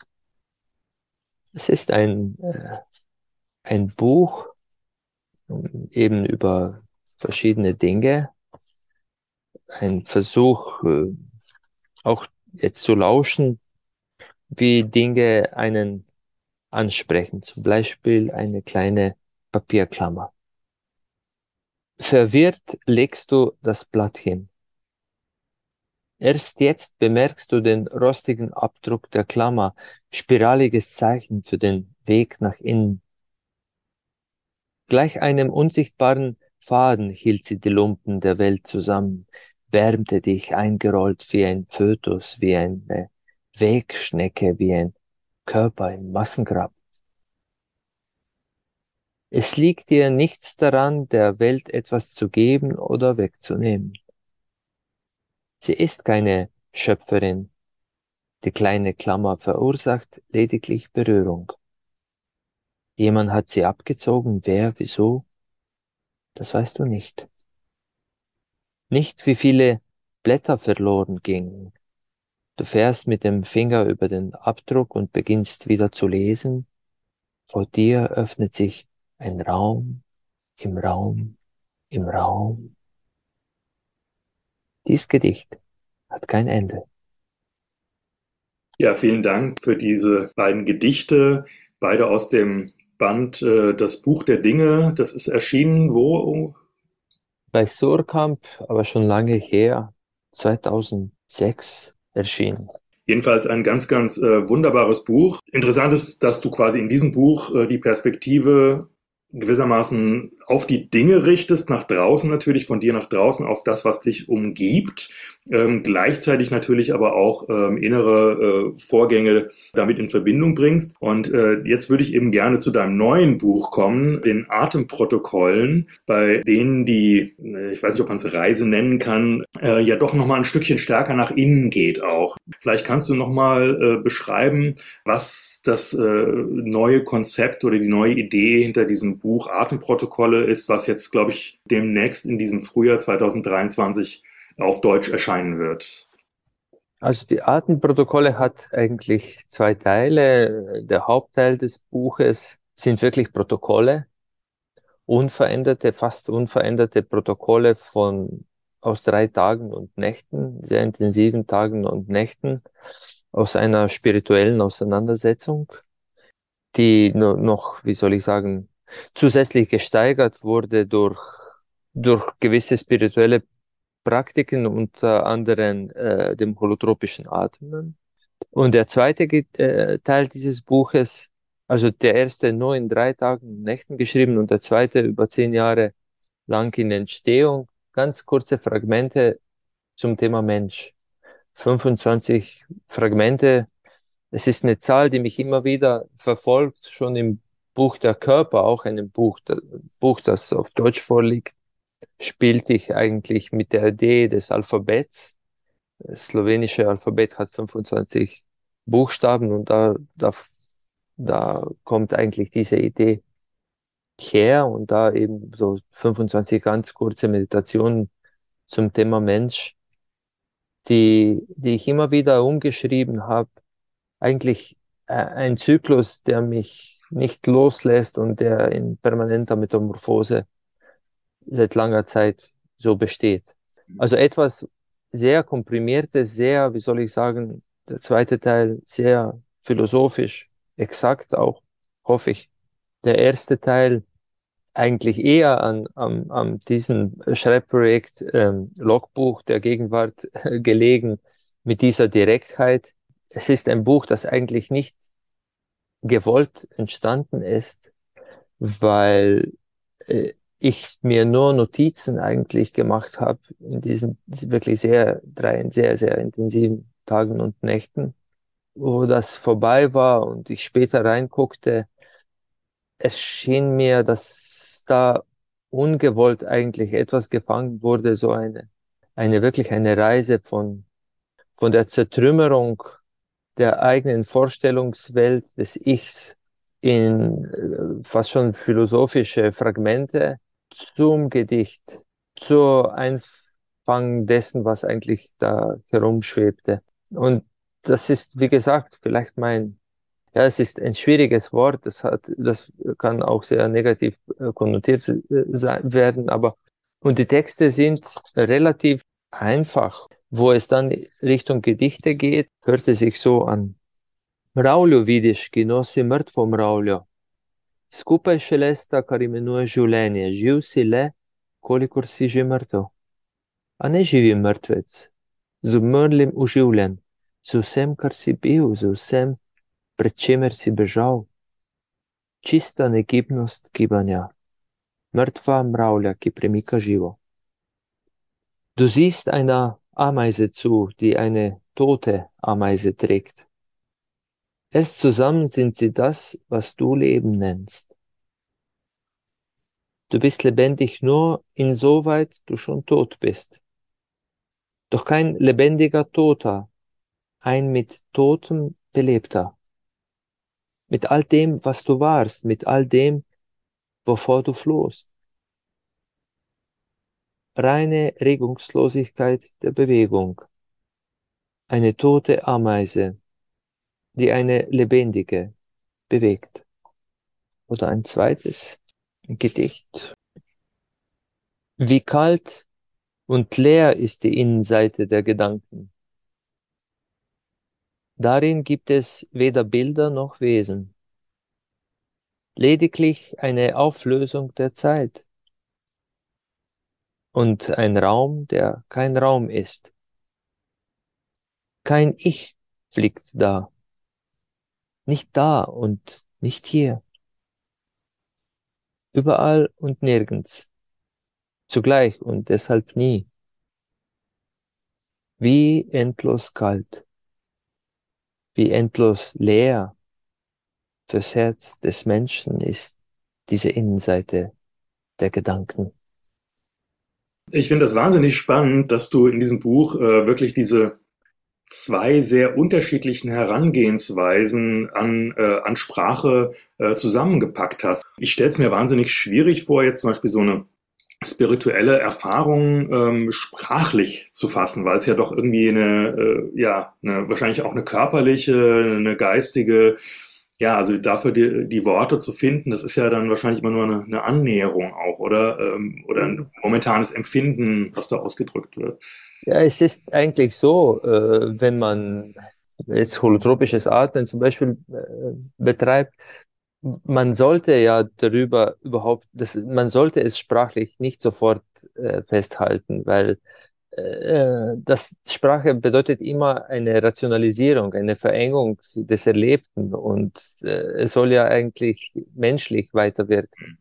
Es ist ein Buch eben über verschiedene Dinge, ein Versuch auch jetzt zu lauschen, wie Dinge einen ansprechen, zum Beispiel eine kleine Papierklammer. Verwirrt legst du das Blatt hin. Erst jetzt bemerkst du den rostigen Abdruck der Klammer, spiraliges Zeichen für den Weg nach innen. Gleich einem unsichtbaren Faden hielt sie die Lumpen der Welt zusammen, wärmte dich eingerollt wie ein Fötus, wie eine Wegschnecke, wie ein Körper im Massengrab. Es liegt dir nichts daran, der Welt etwas zu geben oder wegzunehmen. Sie ist keine Schöpferin. Die kleine Klammer verursacht lediglich Berührung. Jemand hat sie abgezogen. Wer, wieso? Das weißt du nicht. Nicht, wie viele Blätter verloren gingen. Du fährst mit dem Finger über den Abdruck und beginnst wieder zu lesen. Vor dir öffnet sich ein Raum, im Raum, im Raum. Dies Gedicht hat kein Ende. Ja, vielen Dank für diese beiden Gedichte, beide aus dem Band Das Buch der Dinge. Das ist erschienen wo? Bei Surkamp, aber schon lange her, 2006 erschienen. Jedenfalls ein ganz, ganz wunderbares Buch. Interessant ist, dass du quasi in diesem Buch die Perspektive gewissermaßen auf die Dinge richtest, nach draußen natürlich, von dir nach draußen, auf das, was dich umgibt, gleichzeitig natürlich aber auch innere Vorgänge damit in Verbindung bringst. Und jetzt würde ich eben gerne zu deinem neuen Buch kommen, den Atemprotokollen, bei denen die, ich weiß nicht, ob man es Reise nennen kann, ja doch nochmal ein Stückchen stärker nach innen geht auch. Vielleicht kannst du nochmal beschreiben, was das neue Konzept oder die neue Idee hinter diesem Buch Atemprotokolle ist, was jetzt, glaube ich, demnächst in diesem Frühjahr 2023 auf Deutsch erscheinen wird. Also die Atemprotokolle hat eigentlich zwei Teile. Der Hauptteil des Buches sind wirklich Protokolle, unveränderte, fast unveränderte Protokolle aus 3 Tagen und Nächten, sehr intensiven Tagen und Nächten, aus einer spirituellen Auseinandersetzung, die noch, wie soll ich sagen, zusätzlich gesteigert wurde durch gewisse spirituelle Praktiken, unter anderem dem holotropischen Atmen. Und der zweite Teil dieses Buches, also der erste nur in 3 Tagen und Nächten geschrieben und der zweite über 10 Jahre lang in Entstehung. Ganz kurze Fragmente zum Thema Mensch. 25 Fragmente. Es ist eine Zahl, die mich immer wieder verfolgt, schon im Buch Der Körper, auch einem Buch, das auf Deutsch vorliegt, spielte ich eigentlich mit der Idee des Alphabets. Das slowenische Alphabet hat 25 Buchstaben und da kommt eigentlich diese Idee her und da eben so 25 ganz kurze Meditationen zum Thema Mensch, die ich immer wieder umgeschrieben habe. Eigentlich ein Zyklus, der mich nicht loslässt und der in permanenter Metamorphose seit langer Zeit so besteht. Also etwas sehr komprimiertes, sehr, wie soll ich sagen, der zweite Teil sehr philosophisch, exakt auch, hoffe ich. Der erste Teil eigentlich eher an diesem Schreibprojekt Logbuch der Gegenwart gelegen, mit dieser Direktheit. Es ist ein Buch, das eigentlich nicht gewollt entstanden ist, weil ich mir nur Notizen eigentlich gemacht habe in diesen wirklich drei sehr intensiven Tagen und Nächten, wo das vorbei war und ich später reinguckte. Es schien mir, dass da ungewollt eigentlich etwas gefangen wurde, so wirklich eine Reise von der Zertrümmerung der eigenen Vorstellungswelt des Ichs in fast schon philosophische Fragmente zum Gedicht, zur Einfang dessen, was eigentlich da herumschwebte. Und das ist, wie gesagt, vielleicht ja, es ist ein schwieriges Wort, das kann auch sehr negativ konnotiert werden, und die Texte sind relativ einfach. Wo es dann Richtung Gedichte geht, hört es sich so an. Mravljo vidiš, ki nosi mrtvo mravljo. Skupaj šelesta, kar imenuje življenje. Živ si le, kolikor si že mrtev. A ne živi mrtvec, z umrlim oživljen, z vsem, kar si bil, z vsem, pred čemer si bežal. Čista negibnost gibanja, mrtva mravlja, ki premika živo. Du siehst einer Ameise zu, die eine tote Ameise trägt. Erst zusammen sind sie das, was du Leben nennst. Du bist lebendig nur insoweit du schon tot bist. Doch kein lebendiger Toter, ein mit Totem Belebter. Mit all dem, was du warst, mit all dem, wovor du flohst. Reine Regungslosigkeit der Bewegung. Eine tote Ameise, die eine lebendige bewegt. Oder ein zweites Gedicht. Wie kalt und leer ist die Innenseite der Gedanken. Darin gibt es weder Bilder noch Wesen, lediglich eine Auflösung der Zeit und ein Raum, der kein Raum ist. Kein Ich fliegt da, nicht da und nicht hier, überall und nirgends, zugleich und deshalb nie. Wie endlos kalt, wie endlos leer fürs Herz des Menschen ist diese Innenseite der Gedanken. Ich finde das wahnsinnig spannend, dass du in diesem Buch wirklich diese zwei sehr unterschiedlichen Herangehensweisen an Sprache zusammengepackt hast. Ich stelle es mir wahnsinnig schwierig vor, jetzt zum Beispiel so eine spirituelle Erfahrung sprachlich zu fassen, weil es ja doch irgendwie wahrscheinlich auch eine körperliche, eine geistige, ja, also dafür die Worte zu finden, das ist ja dann wahrscheinlich immer nur eine Annäherung auch, oder ein momentanes Empfinden, was da ausgedrückt wird. Ja, es ist eigentlich so, wenn man jetzt holotropisches Atmen zum Beispiel betreibt, man sollte ja man sollte es sprachlich nicht sofort festhalten, weil das Sprache bedeutet immer eine Rationalisierung, eine Verengung des Erlebten und es soll ja eigentlich menschlich weiterwirken.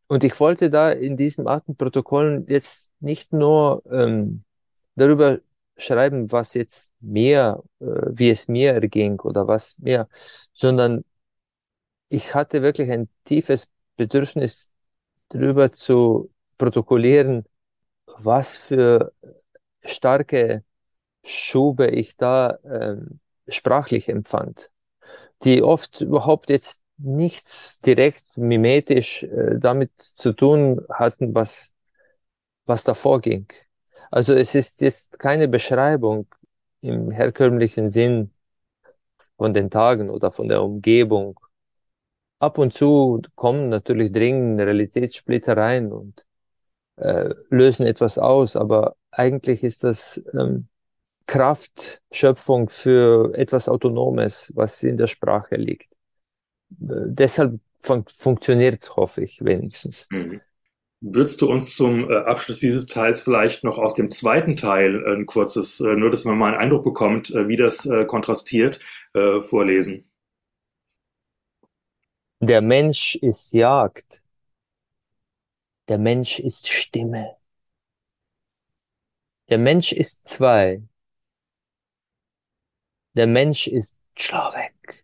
Und ich wollte da in diesem Atemprotokoll jetzt nicht nur darüber schreiben, was jetzt mir, wie es mir erging oder was mir, sondern ich hatte wirklich ein tiefes Bedürfnis, darüber zu protokollieren, was für starke Schube ich da sprachlich empfand, die oft überhaupt jetzt nichts direkt mimetisch damit zu tun hatten, was davor ging. Also es ist jetzt keine Beschreibung im herkömmlichen Sinn von den Tagen oder von der Umgebung. Ab und zu kommen natürlich dringend Realitätssplittereien und lösen etwas aus, aber eigentlich ist das Kraftschöpfung für etwas Autonomes, was in der Sprache liegt. Deshalb funktioniert es, hoffe ich, wenigstens. Mhm. Würdest du uns zum Abschluss dieses Teils vielleicht noch aus dem zweiten Teil ein kurzes, nur dass man mal einen Eindruck bekommt, wie das kontrastiert, vorlesen? Der Mensch ist Jagd, der Mensch ist Stimme, der Mensch ist zwei, der Mensch ist Človek,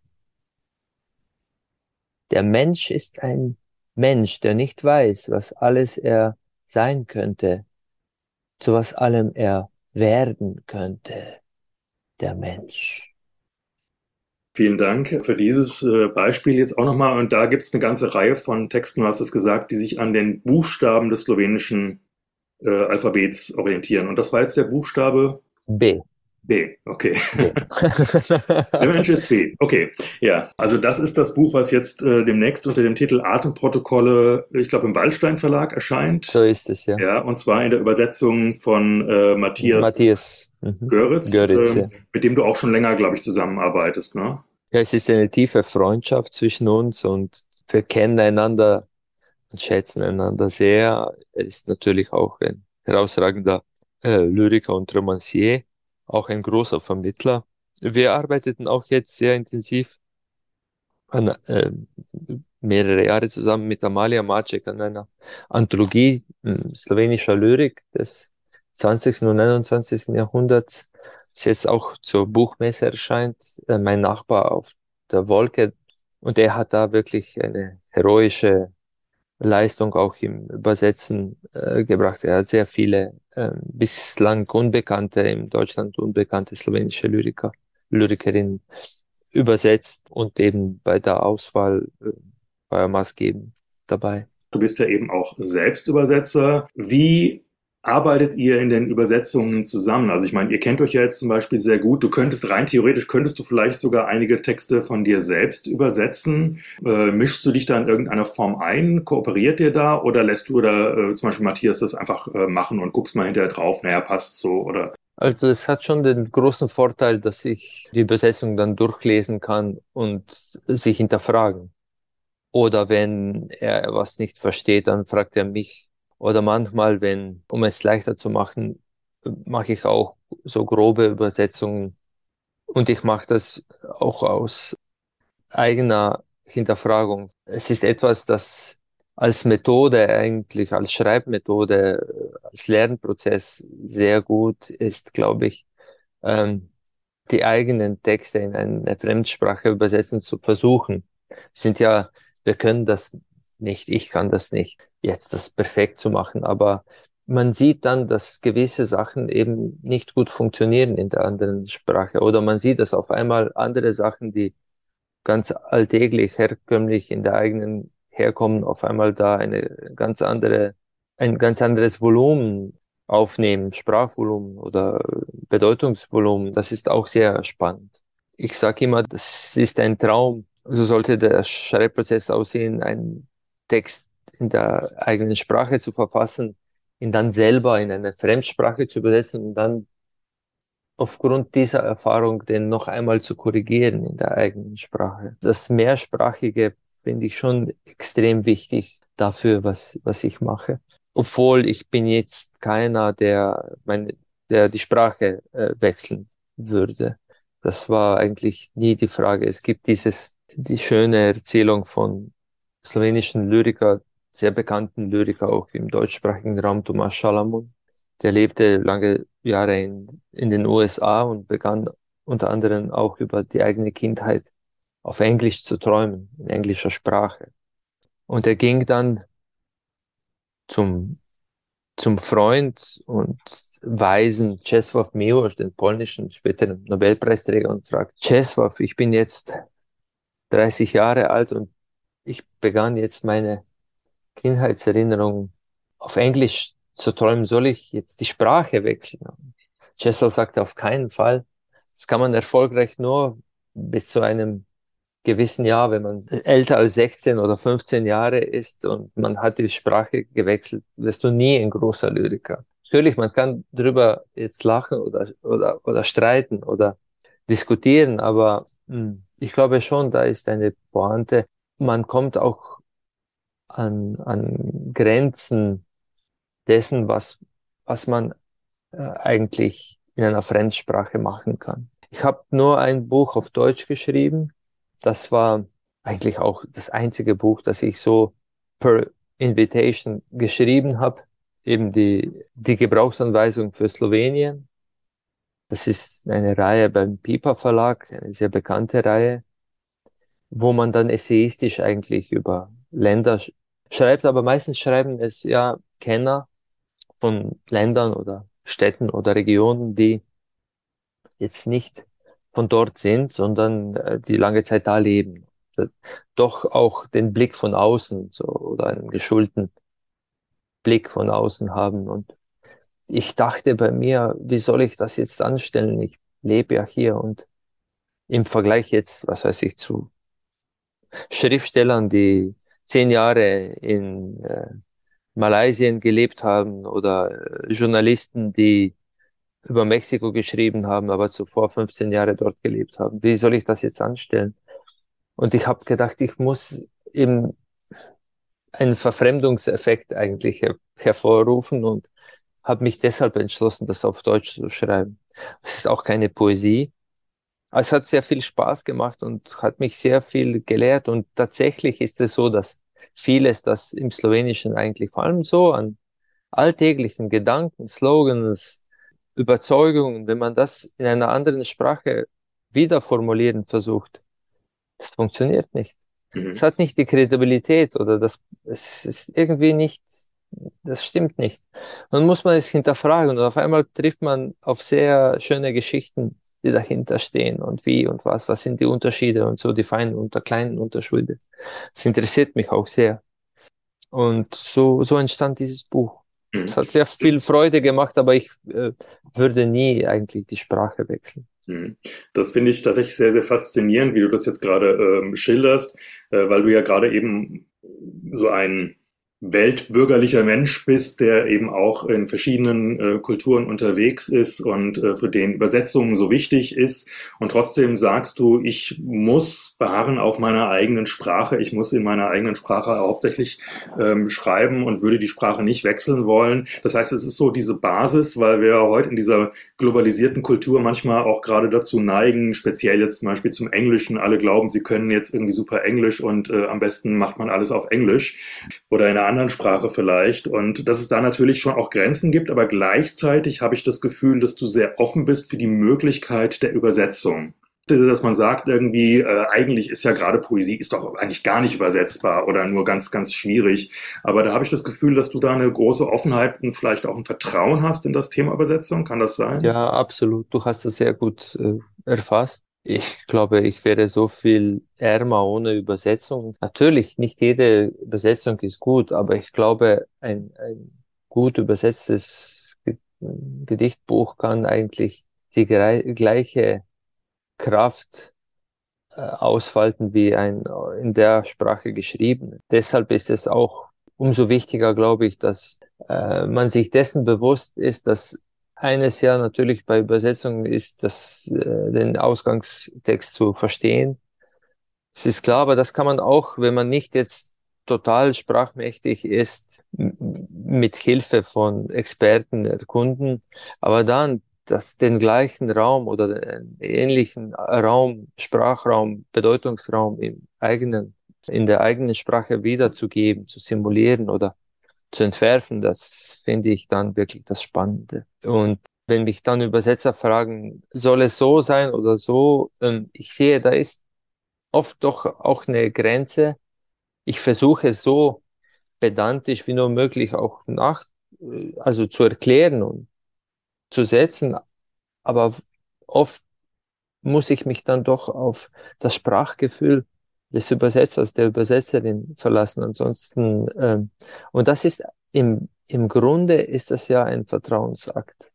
der Mensch ist ein Mensch, der nicht weiß, was alles er sein könnte, zu was allem er werden könnte, der Mensch. Vielen Dank für dieses Beispiel jetzt auch nochmal. Und da gibt es eine ganze Reihe von Texten, du hast es gesagt, die sich an den Buchstaben des slowenischen Alphabets orientieren. Und das war jetzt der Buchstabe B. B. Okay. B. Der Mensch ist B. Okay. Ja, also das ist das Buch, was jetzt demnächst unter dem Titel Atemprotokolle, ich glaube, im Wallstein Verlag So erscheint. ist es, ja. Ja, und zwar in der Übersetzung von Matthias Matthias Göritz, Göritz, ja. mit dem du auch schon länger, glaube ich, zusammenarbeitest, ne? Ja, es ist eine tiefe Freundschaft zwischen uns und wir kennen einander und schätzen einander sehr. Er ist natürlich auch ein herausragender Lyriker und Romancier, auch ein großer Vermittler. Wir arbeiteten auch jetzt sehr intensiv an, mehrere Jahre zusammen mit Amalia Maček an einer Anthologie slowenischer Lyrik des 20. und 21. Jahrhunderts, das jetzt auch zur Buchmesse erscheint. Mein Nachbar auf der Wolke, und er hat da wirklich eine heroische Leistung auch im Übersetzen gebracht. Er hat sehr viele bislang unbekannte, in Deutschland unbekannte slowenische Lyrikerinnen übersetzt und eben bei der Auswahl war er maßgebend dabei. Du bist ja eben auch Selbstübersetzer. Wie arbeitet ihr in den Übersetzungen zusammen? Also ich meine, ihr kennt euch ja jetzt zum Beispiel sehr gut. Du könntest rein theoretisch, könntest du vielleicht sogar einige Texte von dir selbst übersetzen. Mischst du dich da in irgendeiner Form ein? Kooperiert ihr da? Oder lässt du oder zum Beispiel Matthias das einfach machen und guckst mal hinterher drauf, naja, passt so oder Also es hat schon den großen Vorteil, dass ich die Übersetzung dann durchlesen kann und sich hinterfragen. Oder wenn er was nicht versteht, dann fragt er mich. Oder manchmal, um es leichter zu machen, mache ich auch so grobe Übersetzungen. Und ich mache das auch aus eigener Hinterfragung. Es ist etwas, das als Methode eigentlich, als Schreibmethode, als Lernprozess sehr gut ist, glaube ich, ähm, die eigenen Texte in eine Fremdsprache übersetzen zu versuchen. Sind ja, wir können das nicht, ich kann das nicht, jetzt das perfekt zu machen, aber man sieht dann, dass gewisse Sachen eben nicht gut funktionieren in der anderen Sprache oder man sieht, dass auf einmal andere Sachen, die ganz alltäglich, herkömmlich in der eigenen herkommen, auf einmal da ein ganz anderes Volumen aufnehmen, Sprachvolumen oder Bedeutungsvolumen. Das ist auch sehr spannend. Ich sage immer, das ist ein Traum. So sollte der Schreibprozess aussehen, einen Text in der eigenen Sprache zu verfassen, ihn dann selber in eine Fremdsprache zu übersetzen und dann aufgrund dieser Erfahrung den noch einmal zu korrigieren in der eigenen Sprache. Das Mehrsprachige finde ich schon extrem wichtig dafür, was ich mache. Obwohl ich bin jetzt keiner, der die Sprache wechseln würde. Das war eigentlich nie die Frage. Es gibt die schöne Erzählung von slowenischen Lyriker, sehr bekannten Lyriker auch im deutschsprachigen Raum, Thomas Chalamun. Der lebte lange Jahre in den USA und begann unter anderem auch über die eigene Kindheit auf Englisch zu träumen, in englischer Sprache. Und er ging dann zum, zum Freund und Weisen Czesław Miłosz, den polnischen späteren Nobelpreisträger, und fragt: Czesław, ich bin jetzt 30 Jahre alt und ich begann jetzt meine Kindheitserinnerungen auf Englisch zu träumen. Soll ich jetzt die Sprache wechseln? Czesław sagte: auf keinen Fall. Das kann man erfolgreich nur bis zu einem gewissen Jahr, wenn man älter als 16 oder 15 Jahre ist und man hat die Sprache gewechselt, wirst du nie ein großer Lyriker. Natürlich, man kann drüber jetzt lachen oder streiten oder diskutieren, aber ich glaube schon, da ist eine Pointe. Man kommt auch an Grenzen dessen, was man eigentlich in einer Fremdsprache machen kann. Ich habe nur ein Buch auf Deutsch geschrieben. Das war eigentlich auch das einzige Buch, das ich so per Invitation geschrieben habe. Eben die Gebrauchsanweisung für Slowenien. Das ist eine Reihe beim Piper Verlag, eine sehr bekannte Reihe, wo man dann essayistisch eigentlich über Länder schreibt, aber meistens schreiben es ja Kenner von Ländern oder Städten oder Regionen, die jetzt nicht von dort sind, sondern die lange Zeit da leben. Das, doch auch den Blick von außen so, oder einen geschulten Blick von außen haben. Und ich dachte bei mir, wie soll ich das jetzt anstellen? Ich lebe ja hier und im Vergleich jetzt, was weiß ich, zu Schriftstellern, die 10 Jahre in Malaysia gelebt haben oder Journalisten, die über Mexiko geschrieben haben, aber zuvor 15 Jahre dort gelebt haben. Wie soll ich das jetzt anstellen? Und ich habe gedacht, ich muss eben einen Verfremdungseffekt eigentlich hervorrufen und habe mich deshalb entschlossen, das auf Deutsch zu schreiben. Es ist auch keine Poesie. Es hat sehr viel Spaß gemacht und hat mich sehr viel gelehrt. Und tatsächlich ist es so, dass vieles, das im Slowenischen eigentlich vor allem so an alltäglichen Gedanken, Slogans, Überzeugungen, wenn man das in einer anderen Sprache wieder formulieren versucht, das funktioniert nicht. Es Mhm. hat nicht die Kredibilität oder es ist irgendwie nicht, das stimmt nicht. Dann muss man es hinterfragen und auf einmal trifft man auf sehr schöne Geschichten, die dahinter stehen und wie und was sind die Unterschiede und so die feinen und kleinen Unterschiede. Das interessiert mich auch sehr. Und so entstand dieses Buch. Es Mhm. hat sehr viel Freude gemacht, aber ich würde nie eigentlich die Sprache wechseln. Mhm. Das finde ich tatsächlich sehr, sehr faszinierend, wie du das jetzt gerade schilderst, weil du ja gerade eben so ein weltbürgerlicher Mensch bist, der eben auch in verschiedenen Kulturen unterwegs ist und für den Übersetzungen so wichtig ist. Und trotzdem sagst du, ich muss beharren auf meiner eigenen Sprache, ich muss in meiner eigenen Sprache hauptsächlich schreiben und würde die Sprache nicht wechseln wollen. Das heißt, es ist so diese Basis, weil wir heute in dieser globalisierten Kultur manchmal auch gerade dazu neigen, speziell jetzt zum Beispiel zum Englischen. Alle glauben, sie können jetzt irgendwie super Englisch und am besten macht man alles auf Englisch oder in einer anderen Sprache vielleicht. Und dass es da natürlich schon auch Grenzen gibt, aber gleichzeitig habe ich das Gefühl, dass du sehr offen bist für die Möglichkeit der Übersetzung. Dass man sagt irgendwie, eigentlich ist ja gerade Poesie ist doch eigentlich gar nicht übersetzbar oder nur ganz, ganz schwierig. Aber da habe ich das Gefühl, dass du da eine große Offenheit und vielleicht auch ein Vertrauen hast in das Thema Übersetzung. Kann das sein? Ja, absolut. Du hast das sehr gut erfasst. Ich glaube, ich wäre so viel ärmer ohne Übersetzung. Natürlich, nicht jede Übersetzung ist gut, aber ich glaube, ein gut übersetztes Gedichtbuch kann eigentlich die gleiche Kraft ausfalten wie ein in der Sprache geschrieben. Deshalb ist es auch umso wichtiger, glaube ich, dass man sich dessen bewusst ist, dass eines ja natürlich bei Übersetzungen ist, den Ausgangstext zu verstehen. Es ist klar, aber das kann man auch, wenn man nicht jetzt total sprachmächtig ist, mit Hilfe von Experten erkunden, aber dann den gleichen Raum oder einen ähnlichen Raum, Sprachraum, Bedeutungsraum im eigenen in der eigenen Sprache wiederzugeben, zu simulieren oder zu entwerfen, das finde ich dann wirklich das Spannende. Und wenn mich dann Übersetzer fragen, soll es so sein oder so, ich sehe, da ist oft doch auch eine Grenze. Ich versuche es so pedantisch wie nur möglich auch also zu erklären und zu setzen, aber oft muss ich mich dann doch auf das Sprachgefühl des Übersetzers, der Übersetzerin verlassen. Ansonsten, und das ist im Grunde ist das ja ein Vertrauensakt.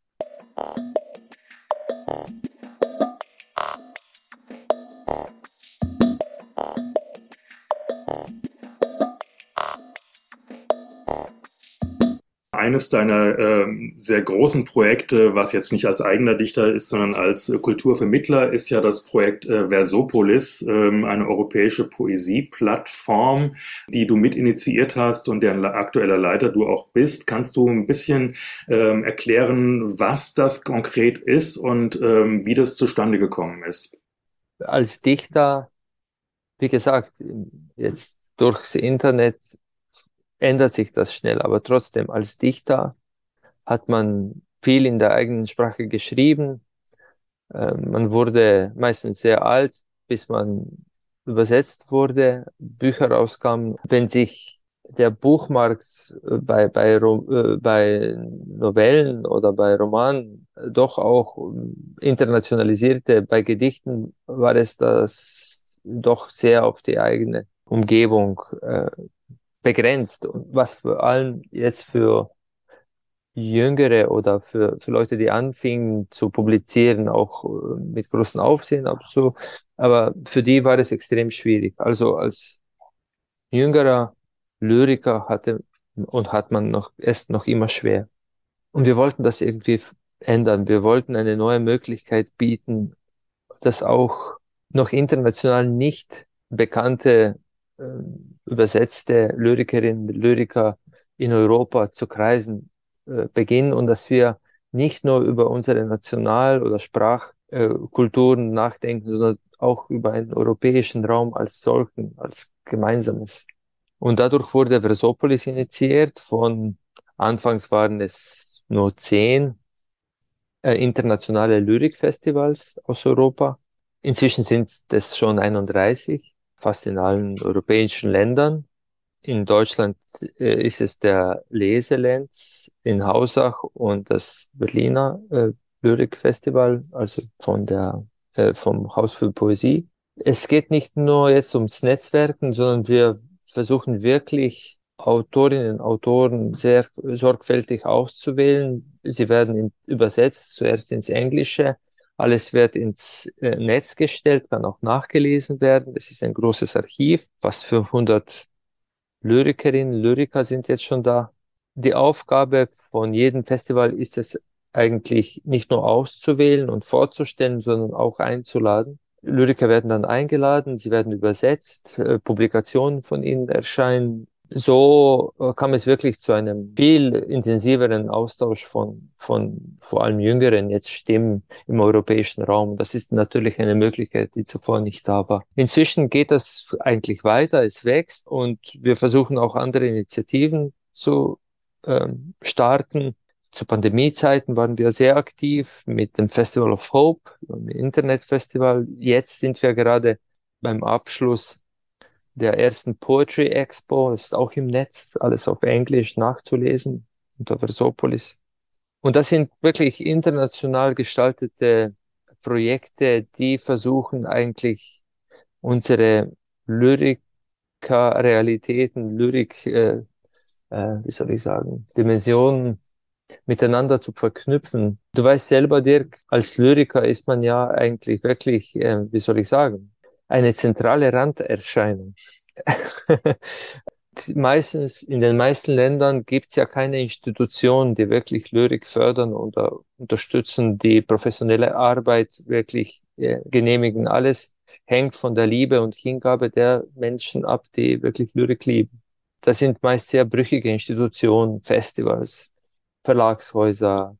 Eines deiner sehr großen Projekte, was jetzt nicht als eigener Dichter ist, sondern als Kulturvermittler, ist ja das Projekt Versopolis, eine europäische Poesieplattform, die du mit initiiert hast und deren aktueller Leiter du auch bist. Kannst du ein bisschen erklären, was das konkret ist und wie das zustande gekommen ist? Als Dichter, wie gesagt, jetzt durchs Internet ändert sich das schnell, aber trotzdem als Dichter hat man viel in der eigenen Sprache geschrieben. Man wurde meistens sehr alt, bis man übersetzt wurde, Bücher rauskamen. Wenn sich der Buchmarkt bei Novellen oder bei Romanen doch auch internationalisierte, bei Gedichten war es das doch sehr auf die eigene Umgebung begrenzt. Und was vor allem jetzt für Jüngere oder für Leute, die anfingen zu publizieren, auch mit großem Aufsehen ab so. Aber für die war es extrem schwierig. Also als jüngerer Lyriker hat man es noch immer schwer. Und wir wollten das irgendwie ändern. Wir wollten eine neue Möglichkeit bieten, dass auch noch international nicht bekannte, übersetzte Lyrikerinnen und Lyriker in Europa zu kreisen, beginnen und dass wir nicht nur über unsere oder Sprachkulturen nachdenken, sondern auch über einen europäischen Raum als solchen, als gemeinsames. Und dadurch wurde Versopolis initiiert. Anfangs waren es nur 10 internationale Lyrikfestivals aus Europa. Inzwischen sind es schon 31, fast in allen europäischen Ländern. In Deutschland ist es der Leselenz in Hausach und das Berliner Lyrikfestival, also vom Haus für Poesie. Es geht nicht nur jetzt ums Netzwerken, sondern wir versuchen wirklich Autorinnen und Autoren sehr sorgfältig auszuwählen. Sie werden übersetzt, zuerst ins Englische. Alles wird ins Netz gestellt, kann auch nachgelesen werden. Das ist ein großes Archiv. Fast 500 Lyrikerinnen, Lyriker sind jetzt schon da. Die Aufgabe von jedem Festival ist es eigentlich nicht nur auszuwählen und vorzustellen, sondern auch einzuladen. Lyriker werden dann eingeladen, sie werden übersetzt, Publikationen von ihnen erscheinen. So kam es wirklich zu einem viel intensiveren Austausch von vor allem jüngeren jetzt Stimmen im europäischen Raum. Das ist natürlich eine Möglichkeit, die zuvor nicht da war. Inzwischen geht das eigentlich weiter, es wächst und wir versuchen auch andere Initiativen zu starten. Zu Pandemiezeiten waren wir sehr aktiv mit dem Festival of Hope, dem Internetfestival. Jetzt sind wir gerade beim Abschluss der ersten Poetry Expo, ist auch im Netz, alles auf Englisch nachzulesen, unter Versopolis. Und das sind wirklich international gestaltete Projekte, die versuchen eigentlich unsere Lyriker-Realitäten, wie soll ich sagen, Dimensionen miteinander zu verknüpfen. Du weißt selber, Dirk, als Lyriker ist man ja eigentlich wirklich, wie soll ich sagen, eine zentrale Randerscheinung. Meistens, in den meisten Ländern gibt es ja keine Institutionen, die wirklich Lyrik fördern oder unterstützen, die professionelle Arbeit wirklich genehmigen. Alles hängt von der Liebe und Hingabe der Menschen ab, die wirklich Lyrik lieben. Das sind meist sehr brüchige Institutionen, Festivals, Verlagshäuser,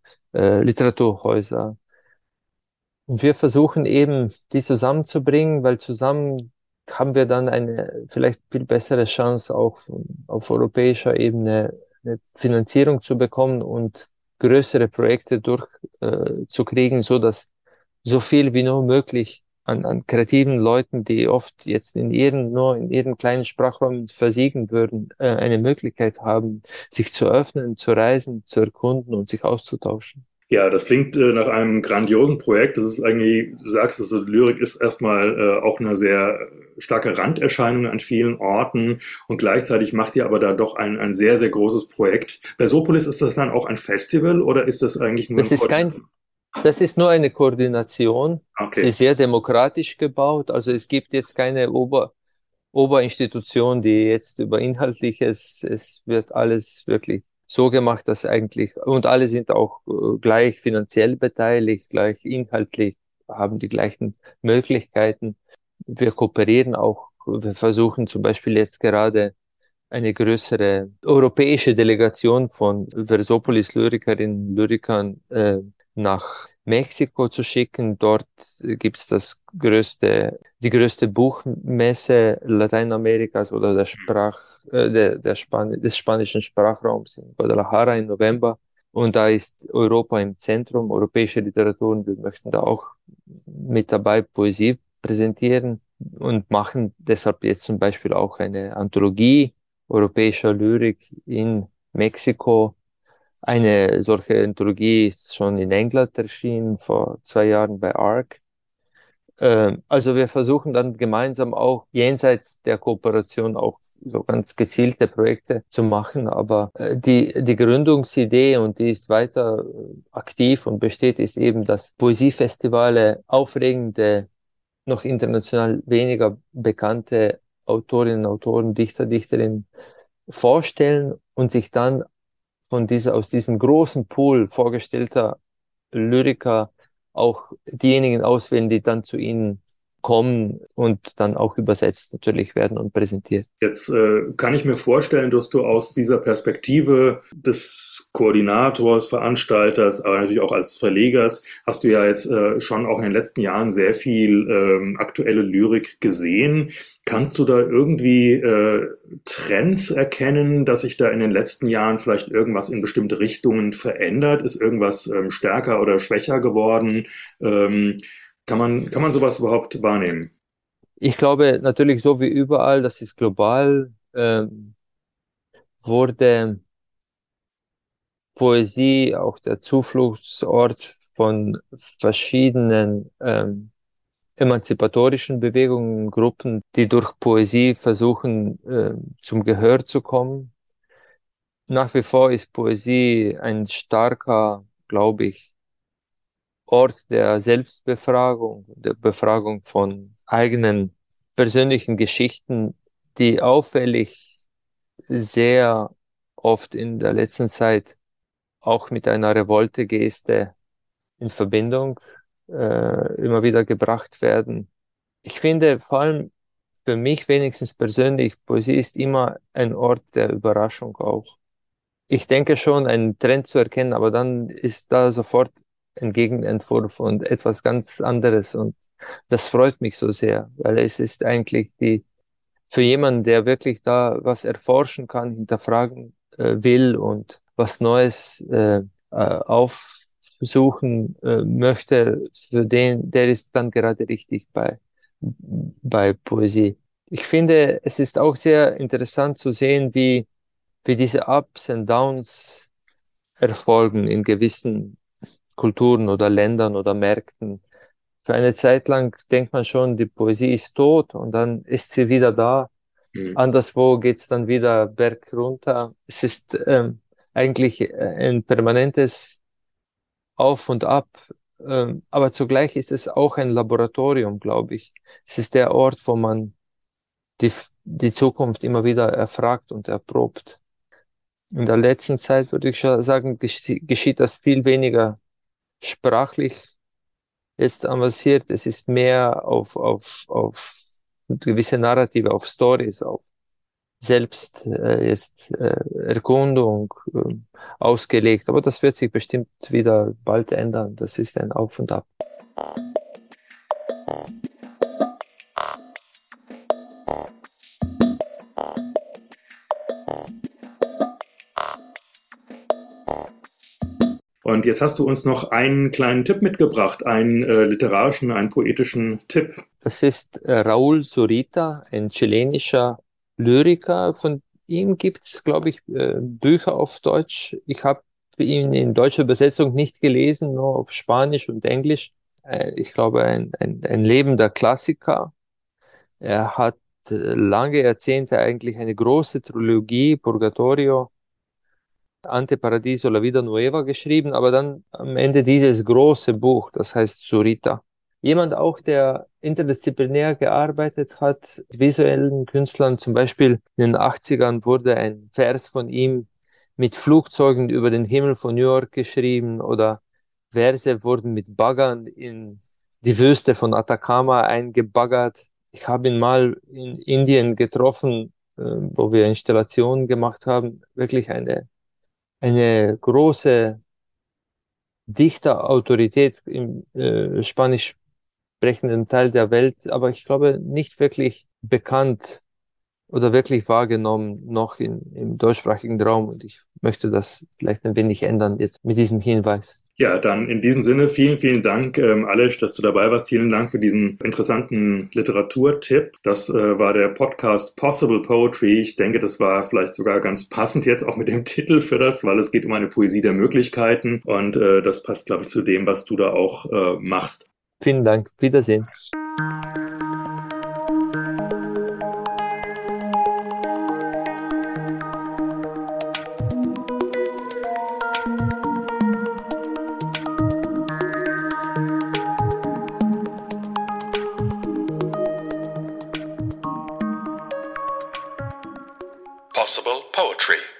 Literaturhäuser. Und wir versuchen eben, die zusammenzubringen, weil zusammen haben wir dann eine vielleicht viel bessere Chance, auch auf europäischer Ebene eine Finanzierung zu bekommen und größere Projekte zu kriegen, so dass so viel wie nur möglich an kreativen Leuten, die oft jetzt nur in ihrem kleinen Sprachraum versiegen würden, eine Möglichkeit haben, sich zu öffnen, zu reisen, zu erkunden und sich auszutauschen. Ja, das klingt nach einem grandiosen Projekt. Das ist eigentlich, du sagst, also Lyrik ist erstmal auch eine sehr starke Randerscheinung an vielen Orten und gleichzeitig macht ihr aber da doch ein sehr, sehr großes Projekt. Persepolis, ist das dann auch ein Festival oder ist das eigentlich nur ein Das ist Koordination? das ist nur eine Koordination. Sie Okay. ist sehr demokratisch gebaut. Also es gibt jetzt keine Oberinstitution, die jetzt über Inhaltliches, es wird alles wirklich so gemacht, dass eigentlich, und alle sind auch gleich finanziell beteiligt, gleich inhaltlich, haben die gleichen Möglichkeiten. Wir kooperieren auch, wir versuchen zum Beispiel jetzt gerade eine größere europäische Delegation von Versopolis-Lyrikerinnen und Lyrikern nach Mexiko zu schicken. Dort gibt's die größte Buchmesse Lateinamerikas oder des spanischen Sprachraums in Guadalajara im November. Und da ist Europa im Zentrum, europäische Literatur. Und wir möchten da auch mit dabei Poesie präsentieren und machen deshalb jetzt zum Beispiel auch eine Anthologie europäischer Lyrik in Mexiko. Eine solche Anthologie ist schon in England erschienen, vor 2 Jahren bei ARC. Also wir versuchen dann gemeinsam auch jenseits der Kooperation auch so ganz gezielte Projekte zu machen. Aber die Gründungsidee, und die ist weiter aktiv und besteht, ist eben, dass Poesiefestivale aufregende, noch international weniger bekannte Autorinnen, Autoren, Dichter, Dichterinnen vorstellen und sich dann aus diesem großen Pool vorgestellter Lyriker auch diejenigen auswählen, die dann zu ihnen kommen und dann auch übersetzt natürlich werden und präsentiert. Jetzt kann ich mir vorstellen, dass du aus dieser Perspektive des Koordinators, Veranstalters, aber natürlich auch als Verlegers, hast du ja jetzt schon auch in den letzten Jahren sehr viel aktuelle Lyrik gesehen. Kannst du da irgendwie Trends erkennen, dass sich da in den letzten Jahren vielleicht irgendwas in bestimmte Richtungen verändert? Ist irgendwas stärker oder schwächer geworden? Kann man sowas überhaupt wahrnehmen? Ich glaube natürlich so wie überall, das ist global, wurde Poesie auch der Zufluchtsort von verschiedenen emanzipatorischen Bewegungen, Gruppen, die durch Poesie versuchen, zum Gehör zu kommen. Nach wie vor ist Poesie ein starker, glaube ich, Ort der Selbstbefragung, der Befragung von eigenen persönlichen Geschichten, die auffällig sehr oft in der letzten Zeit auch mit einer Revolte-Geste in Verbindung immer wieder gebracht werden. Ich finde vor allem für mich wenigstens persönlich, Poesie ist immer ein Ort der Überraschung auch. Ich denke schon, einen Trend zu erkennen, aber dann ist da sofort ein Gegenentwurf und etwas ganz anderes. Und das freut mich so sehr, weil es ist eigentlich für jemanden, der wirklich da was erforschen kann, hinterfragen will und was Neues aufsuchen möchte, der ist dann gerade richtig bei Poesie. Ich finde, es ist auch sehr interessant zu sehen, wie diese Ups und Downs erfolgen in gewissen Kulturen oder Ländern oder Märkten. Für eine Zeit lang denkt man schon, die Poesie ist tot und dann ist sie wieder da. Hm. Anderswo geht's dann wieder berg runter. Es ist eigentlich ein permanentes Auf und Ab. Aber zugleich ist es auch ein Laboratorium, glaube ich. Es ist der Ort, wo man die Zukunft immer wieder erfragt und erprobt. In der letzten Zeit würde ich schon sagen, geschieht das viel weniger sprachlich jetzt avanciert. Es ist mehr auf gewisse Narrative, auf Stories, auf Erkundung ausgelegt. Aber das wird sich bestimmt wieder bald ändern. Das ist ein Auf und Ab. Und jetzt hast du uns noch einen kleinen Tipp mitgebracht, einen literarischen, einen poetischen Tipp. Das ist Raúl Zurita, ein chilenischer Lyriker. Von ihm gibt es, glaube ich, Bücher auf Deutsch. Ich habe ihn in deutscher Übersetzung nicht gelesen, nur auf Spanisch und Englisch. Ich glaube, ein lebender Klassiker. Er hat lange Jahrzehnte eigentlich eine große Trilogie, Purgatorio, Ante Paradiso, La Vida Nueva geschrieben, aber dann am Ende dieses große Buch, das heißt Zurita. Jemand auch, der interdisziplinär gearbeitet hat, visuellen Künstlern, zum Beispiel in den 80ern wurde ein Vers von ihm mit Flugzeugen über den Himmel von New York geschrieben oder Verse wurden mit Baggern in die Wüste von Atacama eingebaggert. Ich habe ihn mal in Indien getroffen, wo wir Installationen gemacht haben. Wirklich eine große Dichterautorität im spanisch sprechenden Teil der Welt, aber ich glaube nicht wirklich bekannt oder wirklich wahrgenommen noch im deutschsprachigen Raum. Und ich möchte das vielleicht ein wenig ändern jetzt mit diesem Hinweis. Ja, dann in diesem Sinne vielen, vielen Dank, Aleš, dass du dabei warst. Vielen Dank für diesen interessanten Literaturtipp. Das war der Podcast Possible Poetry. Ich denke, das war vielleicht sogar ganz passend jetzt auch mit dem Titel für das, weil es geht um eine Poesie der Möglichkeiten. Und das passt, glaube ich, zu dem, was du da auch machst. Vielen Dank. Wiedersehen. Possible Poetry.